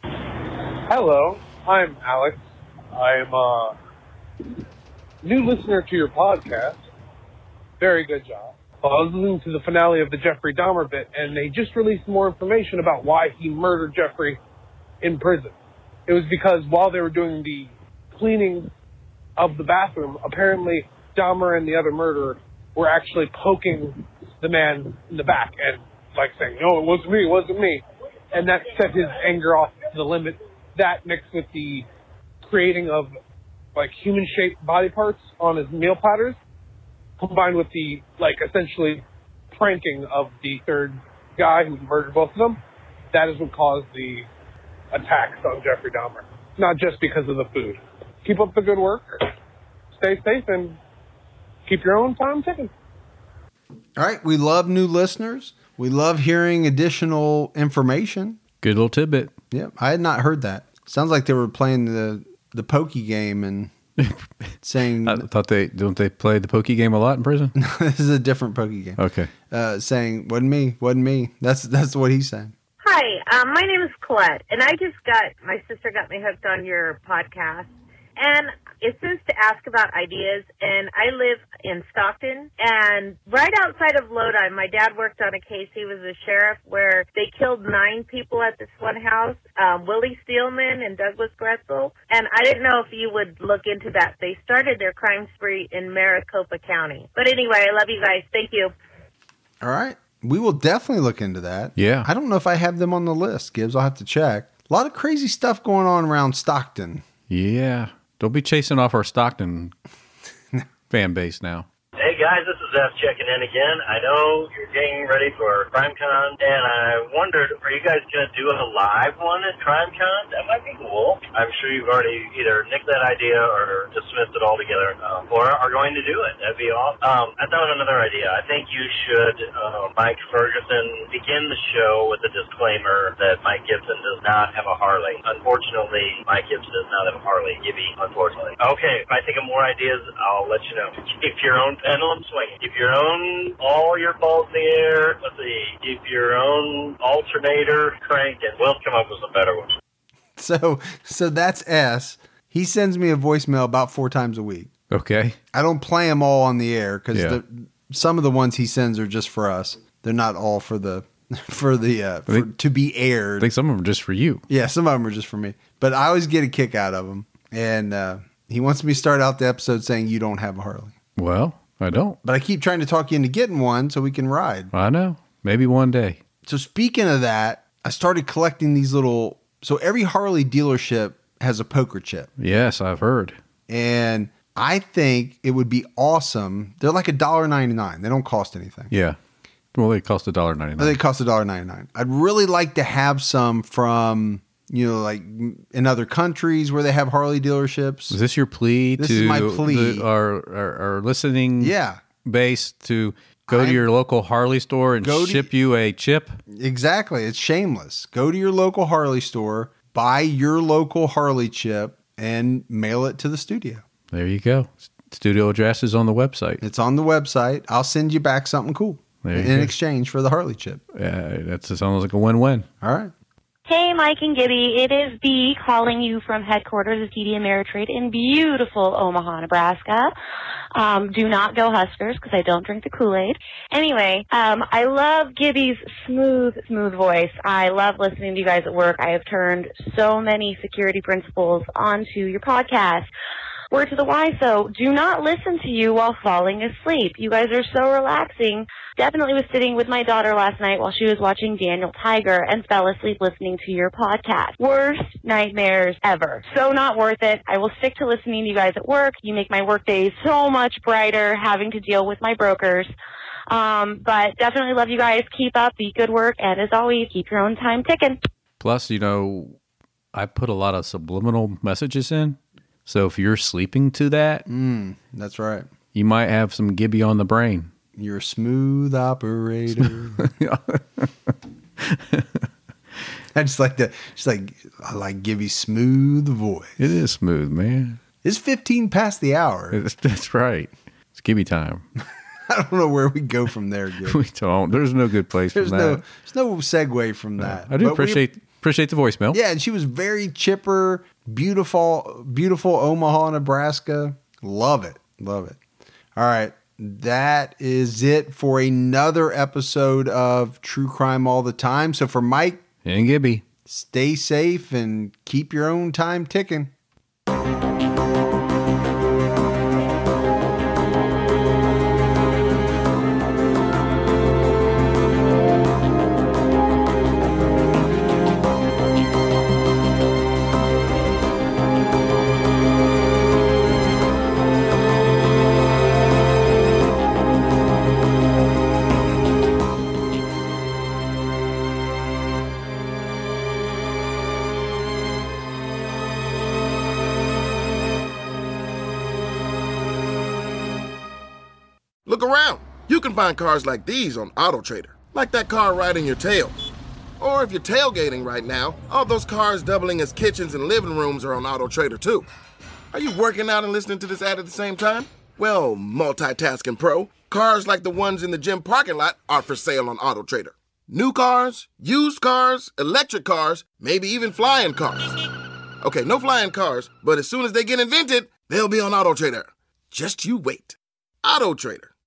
Hello, I'm Alex. I'm a new listener to your podcast. Very good job. I was listening to the finale of the Jeffrey Dahmer bit, and they just released more information about why he murdered Jeffrey in prison. It was because while they were doing the cleaning of the bathroom, apparently Dahmer and the other murderer were actually poking the man in the back and like saying, no, it wasn't me, it wasn't me. And that set his anger off to the limit. That mixed with the creating of like human-shaped body parts on his meal platters, combined with the like essentially pranking of the third guy who murdered both of them, that is what caused the attacks on Jeffrey Dahmer. Not just because of the food. Keep up the good work. stay safe and keep your own time ticking. All right. We love new listeners. We love hearing additional information. Good little tidbit. Yep. I had not heard that. Sounds like they were playing the, the pokey game and saying... I thought they, don't they play the pokey game a lot in prison? This is a different pokey game. Okay. Uh, saying, wasn't me, wasn't me. That's, that's what he's saying. Hi, um, my name is Colette, and I just got, my sister got me hooked on your podcast, and it's just to ask about ideas, and I live in Stockton, and right outside of Lodi, my dad worked on a case, he was a sheriff, where they killed nine people at this one house, um, Willie Steelman and Douglas Gretzel, and I didn't know if you would look into that. They started their crime spree in Maricopa County. But anyway, I love you guys. Thank you. All right. We will definitely look into that. Yeah. I don't know if I have them on the list, Gibbs. I'll have to check. A lot of crazy stuff going on around Stockton. Yeah. Don't be chasing off our Stockton fan base now. Hey guys, this is F checking in again. I know you're getting ready for CrimeCon, and I wondered, are you guys going to do a live one at CrimeCon? That might be cool. I'm sure you've already either nicked that idea or dismissed it altogether, um, or are going to do it. That'd be awesome. Um, I thought of another idea. I think you should, uh, Mike Ferguson, begin the show with a disclaimer that Mike Gibson does not have a Harley. Unfortunately, Mike Gibson does not have a Harley. Gibby, unfortunately. Okay, if I think of more ideas, I'll let you know. Keep your own pendulum swinging. Keep your own, all your balls in the air. Let's see. Keep your own alternator cranking. We'll come up with some better ones. So, so that's S. He sends me a voicemail about four times a week. Okay. I don't play them all on the air because Yeah. some of the ones he sends are just for us. They're not all for the for the uh, for, think- to be I aired. think some of them are just for you. Yeah, some of them are just for me, but I always get a kick out of them. And uh, he wants me to start out the episode saying you don't have a Harley, Well, I don't. but I keep trying to talk you into getting one so we can ride. I know. Maybe one day. So speaking of that, I started collecting these little. So every Harley dealership has a poker chip. Yes, I've heard. And I think it would be awesome. They're like a dollar ninety nine. They don't cost anything. Yeah. Well, they cost a dollar ninety They nine. cost a dollar ninety nine. I'd really like to have some from, you know, like in other countries where they have Harley dealerships. Is this your plea This to is my plea. the- our, our our listening Yeah, base to go to I'm- your local Harley store and Go to- ship you a chip? exactly. It's shameless. Go to your local Harley store, buy your local Harley chip, and mail it to the studio. There you go. Studio address is on the website. It's on the website. I'll send you back something cool There you in go. exchange for the Harley chip. Uh, that sounds like a win-win. All right. Hey, Mike and Gibby. It is Bee calling you from headquarters of T D Ameritrade in beautiful Omaha, Nebraska. Um, do not go Huskers because I don't drink the Kool-Aid. Anyway, um, I love Gibby's smooth, smooth voice. I love listening to you guys at work. I have turned so many security principles onto your podcast. Word to the wise, though, do not listen to you while falling asleep. You guys are so relaxing. Definitely was sitting with my daughter last night while she was watching Daniel Tiger and fell asleep listening to your podcast. Worst nightmares ever. So not worth it. I will stick to listening to you guys at work. You make my work days so much brighter having to deal with my brokers. Um, but definitely love you guys. Keep up the good work. And as always, keep your own time ticking. Plus, you know, I put a lot of subliminal messages in. So if you're sleeping to that, Mm, that's right. you might have some Gibby on the brain. You're a smooth operator. I just like that. Just like I like Gibby's smooth voice. It is smooth, man. It's fifteen past the hour. It's, that's right. It's Gibby time. I don't know where we go from there, Gibby. We don't. There's no good place There's from no, that. there's no segue from that. I do But we- appreciate appreciate the voicemail. Yeah, and she was very chipper, beautiful, beautiful Omaha, Nebraska. Love it, love it. All right, that is it for another episode of True Crime All the Time. So for Mike And Gibby. stay safe and keep your own time ticking. around. You can find cars like these on AutoTrader, like that car riding your tail. Or if you're tailgating right now, all those cars doubling as kitchens and living rooms are on AutoTrader too. Are you working out and listening to this ad at the same time? Well, multitasking pro, cars like the ones in the gym parking lot are for sale on AutoTrader. New cars, used cars, electric cars, maybe even flying cars. Okay, no flying cars, but as soon as they get invented, they'll be on AutoTrader. Just you wait. AutoTrader.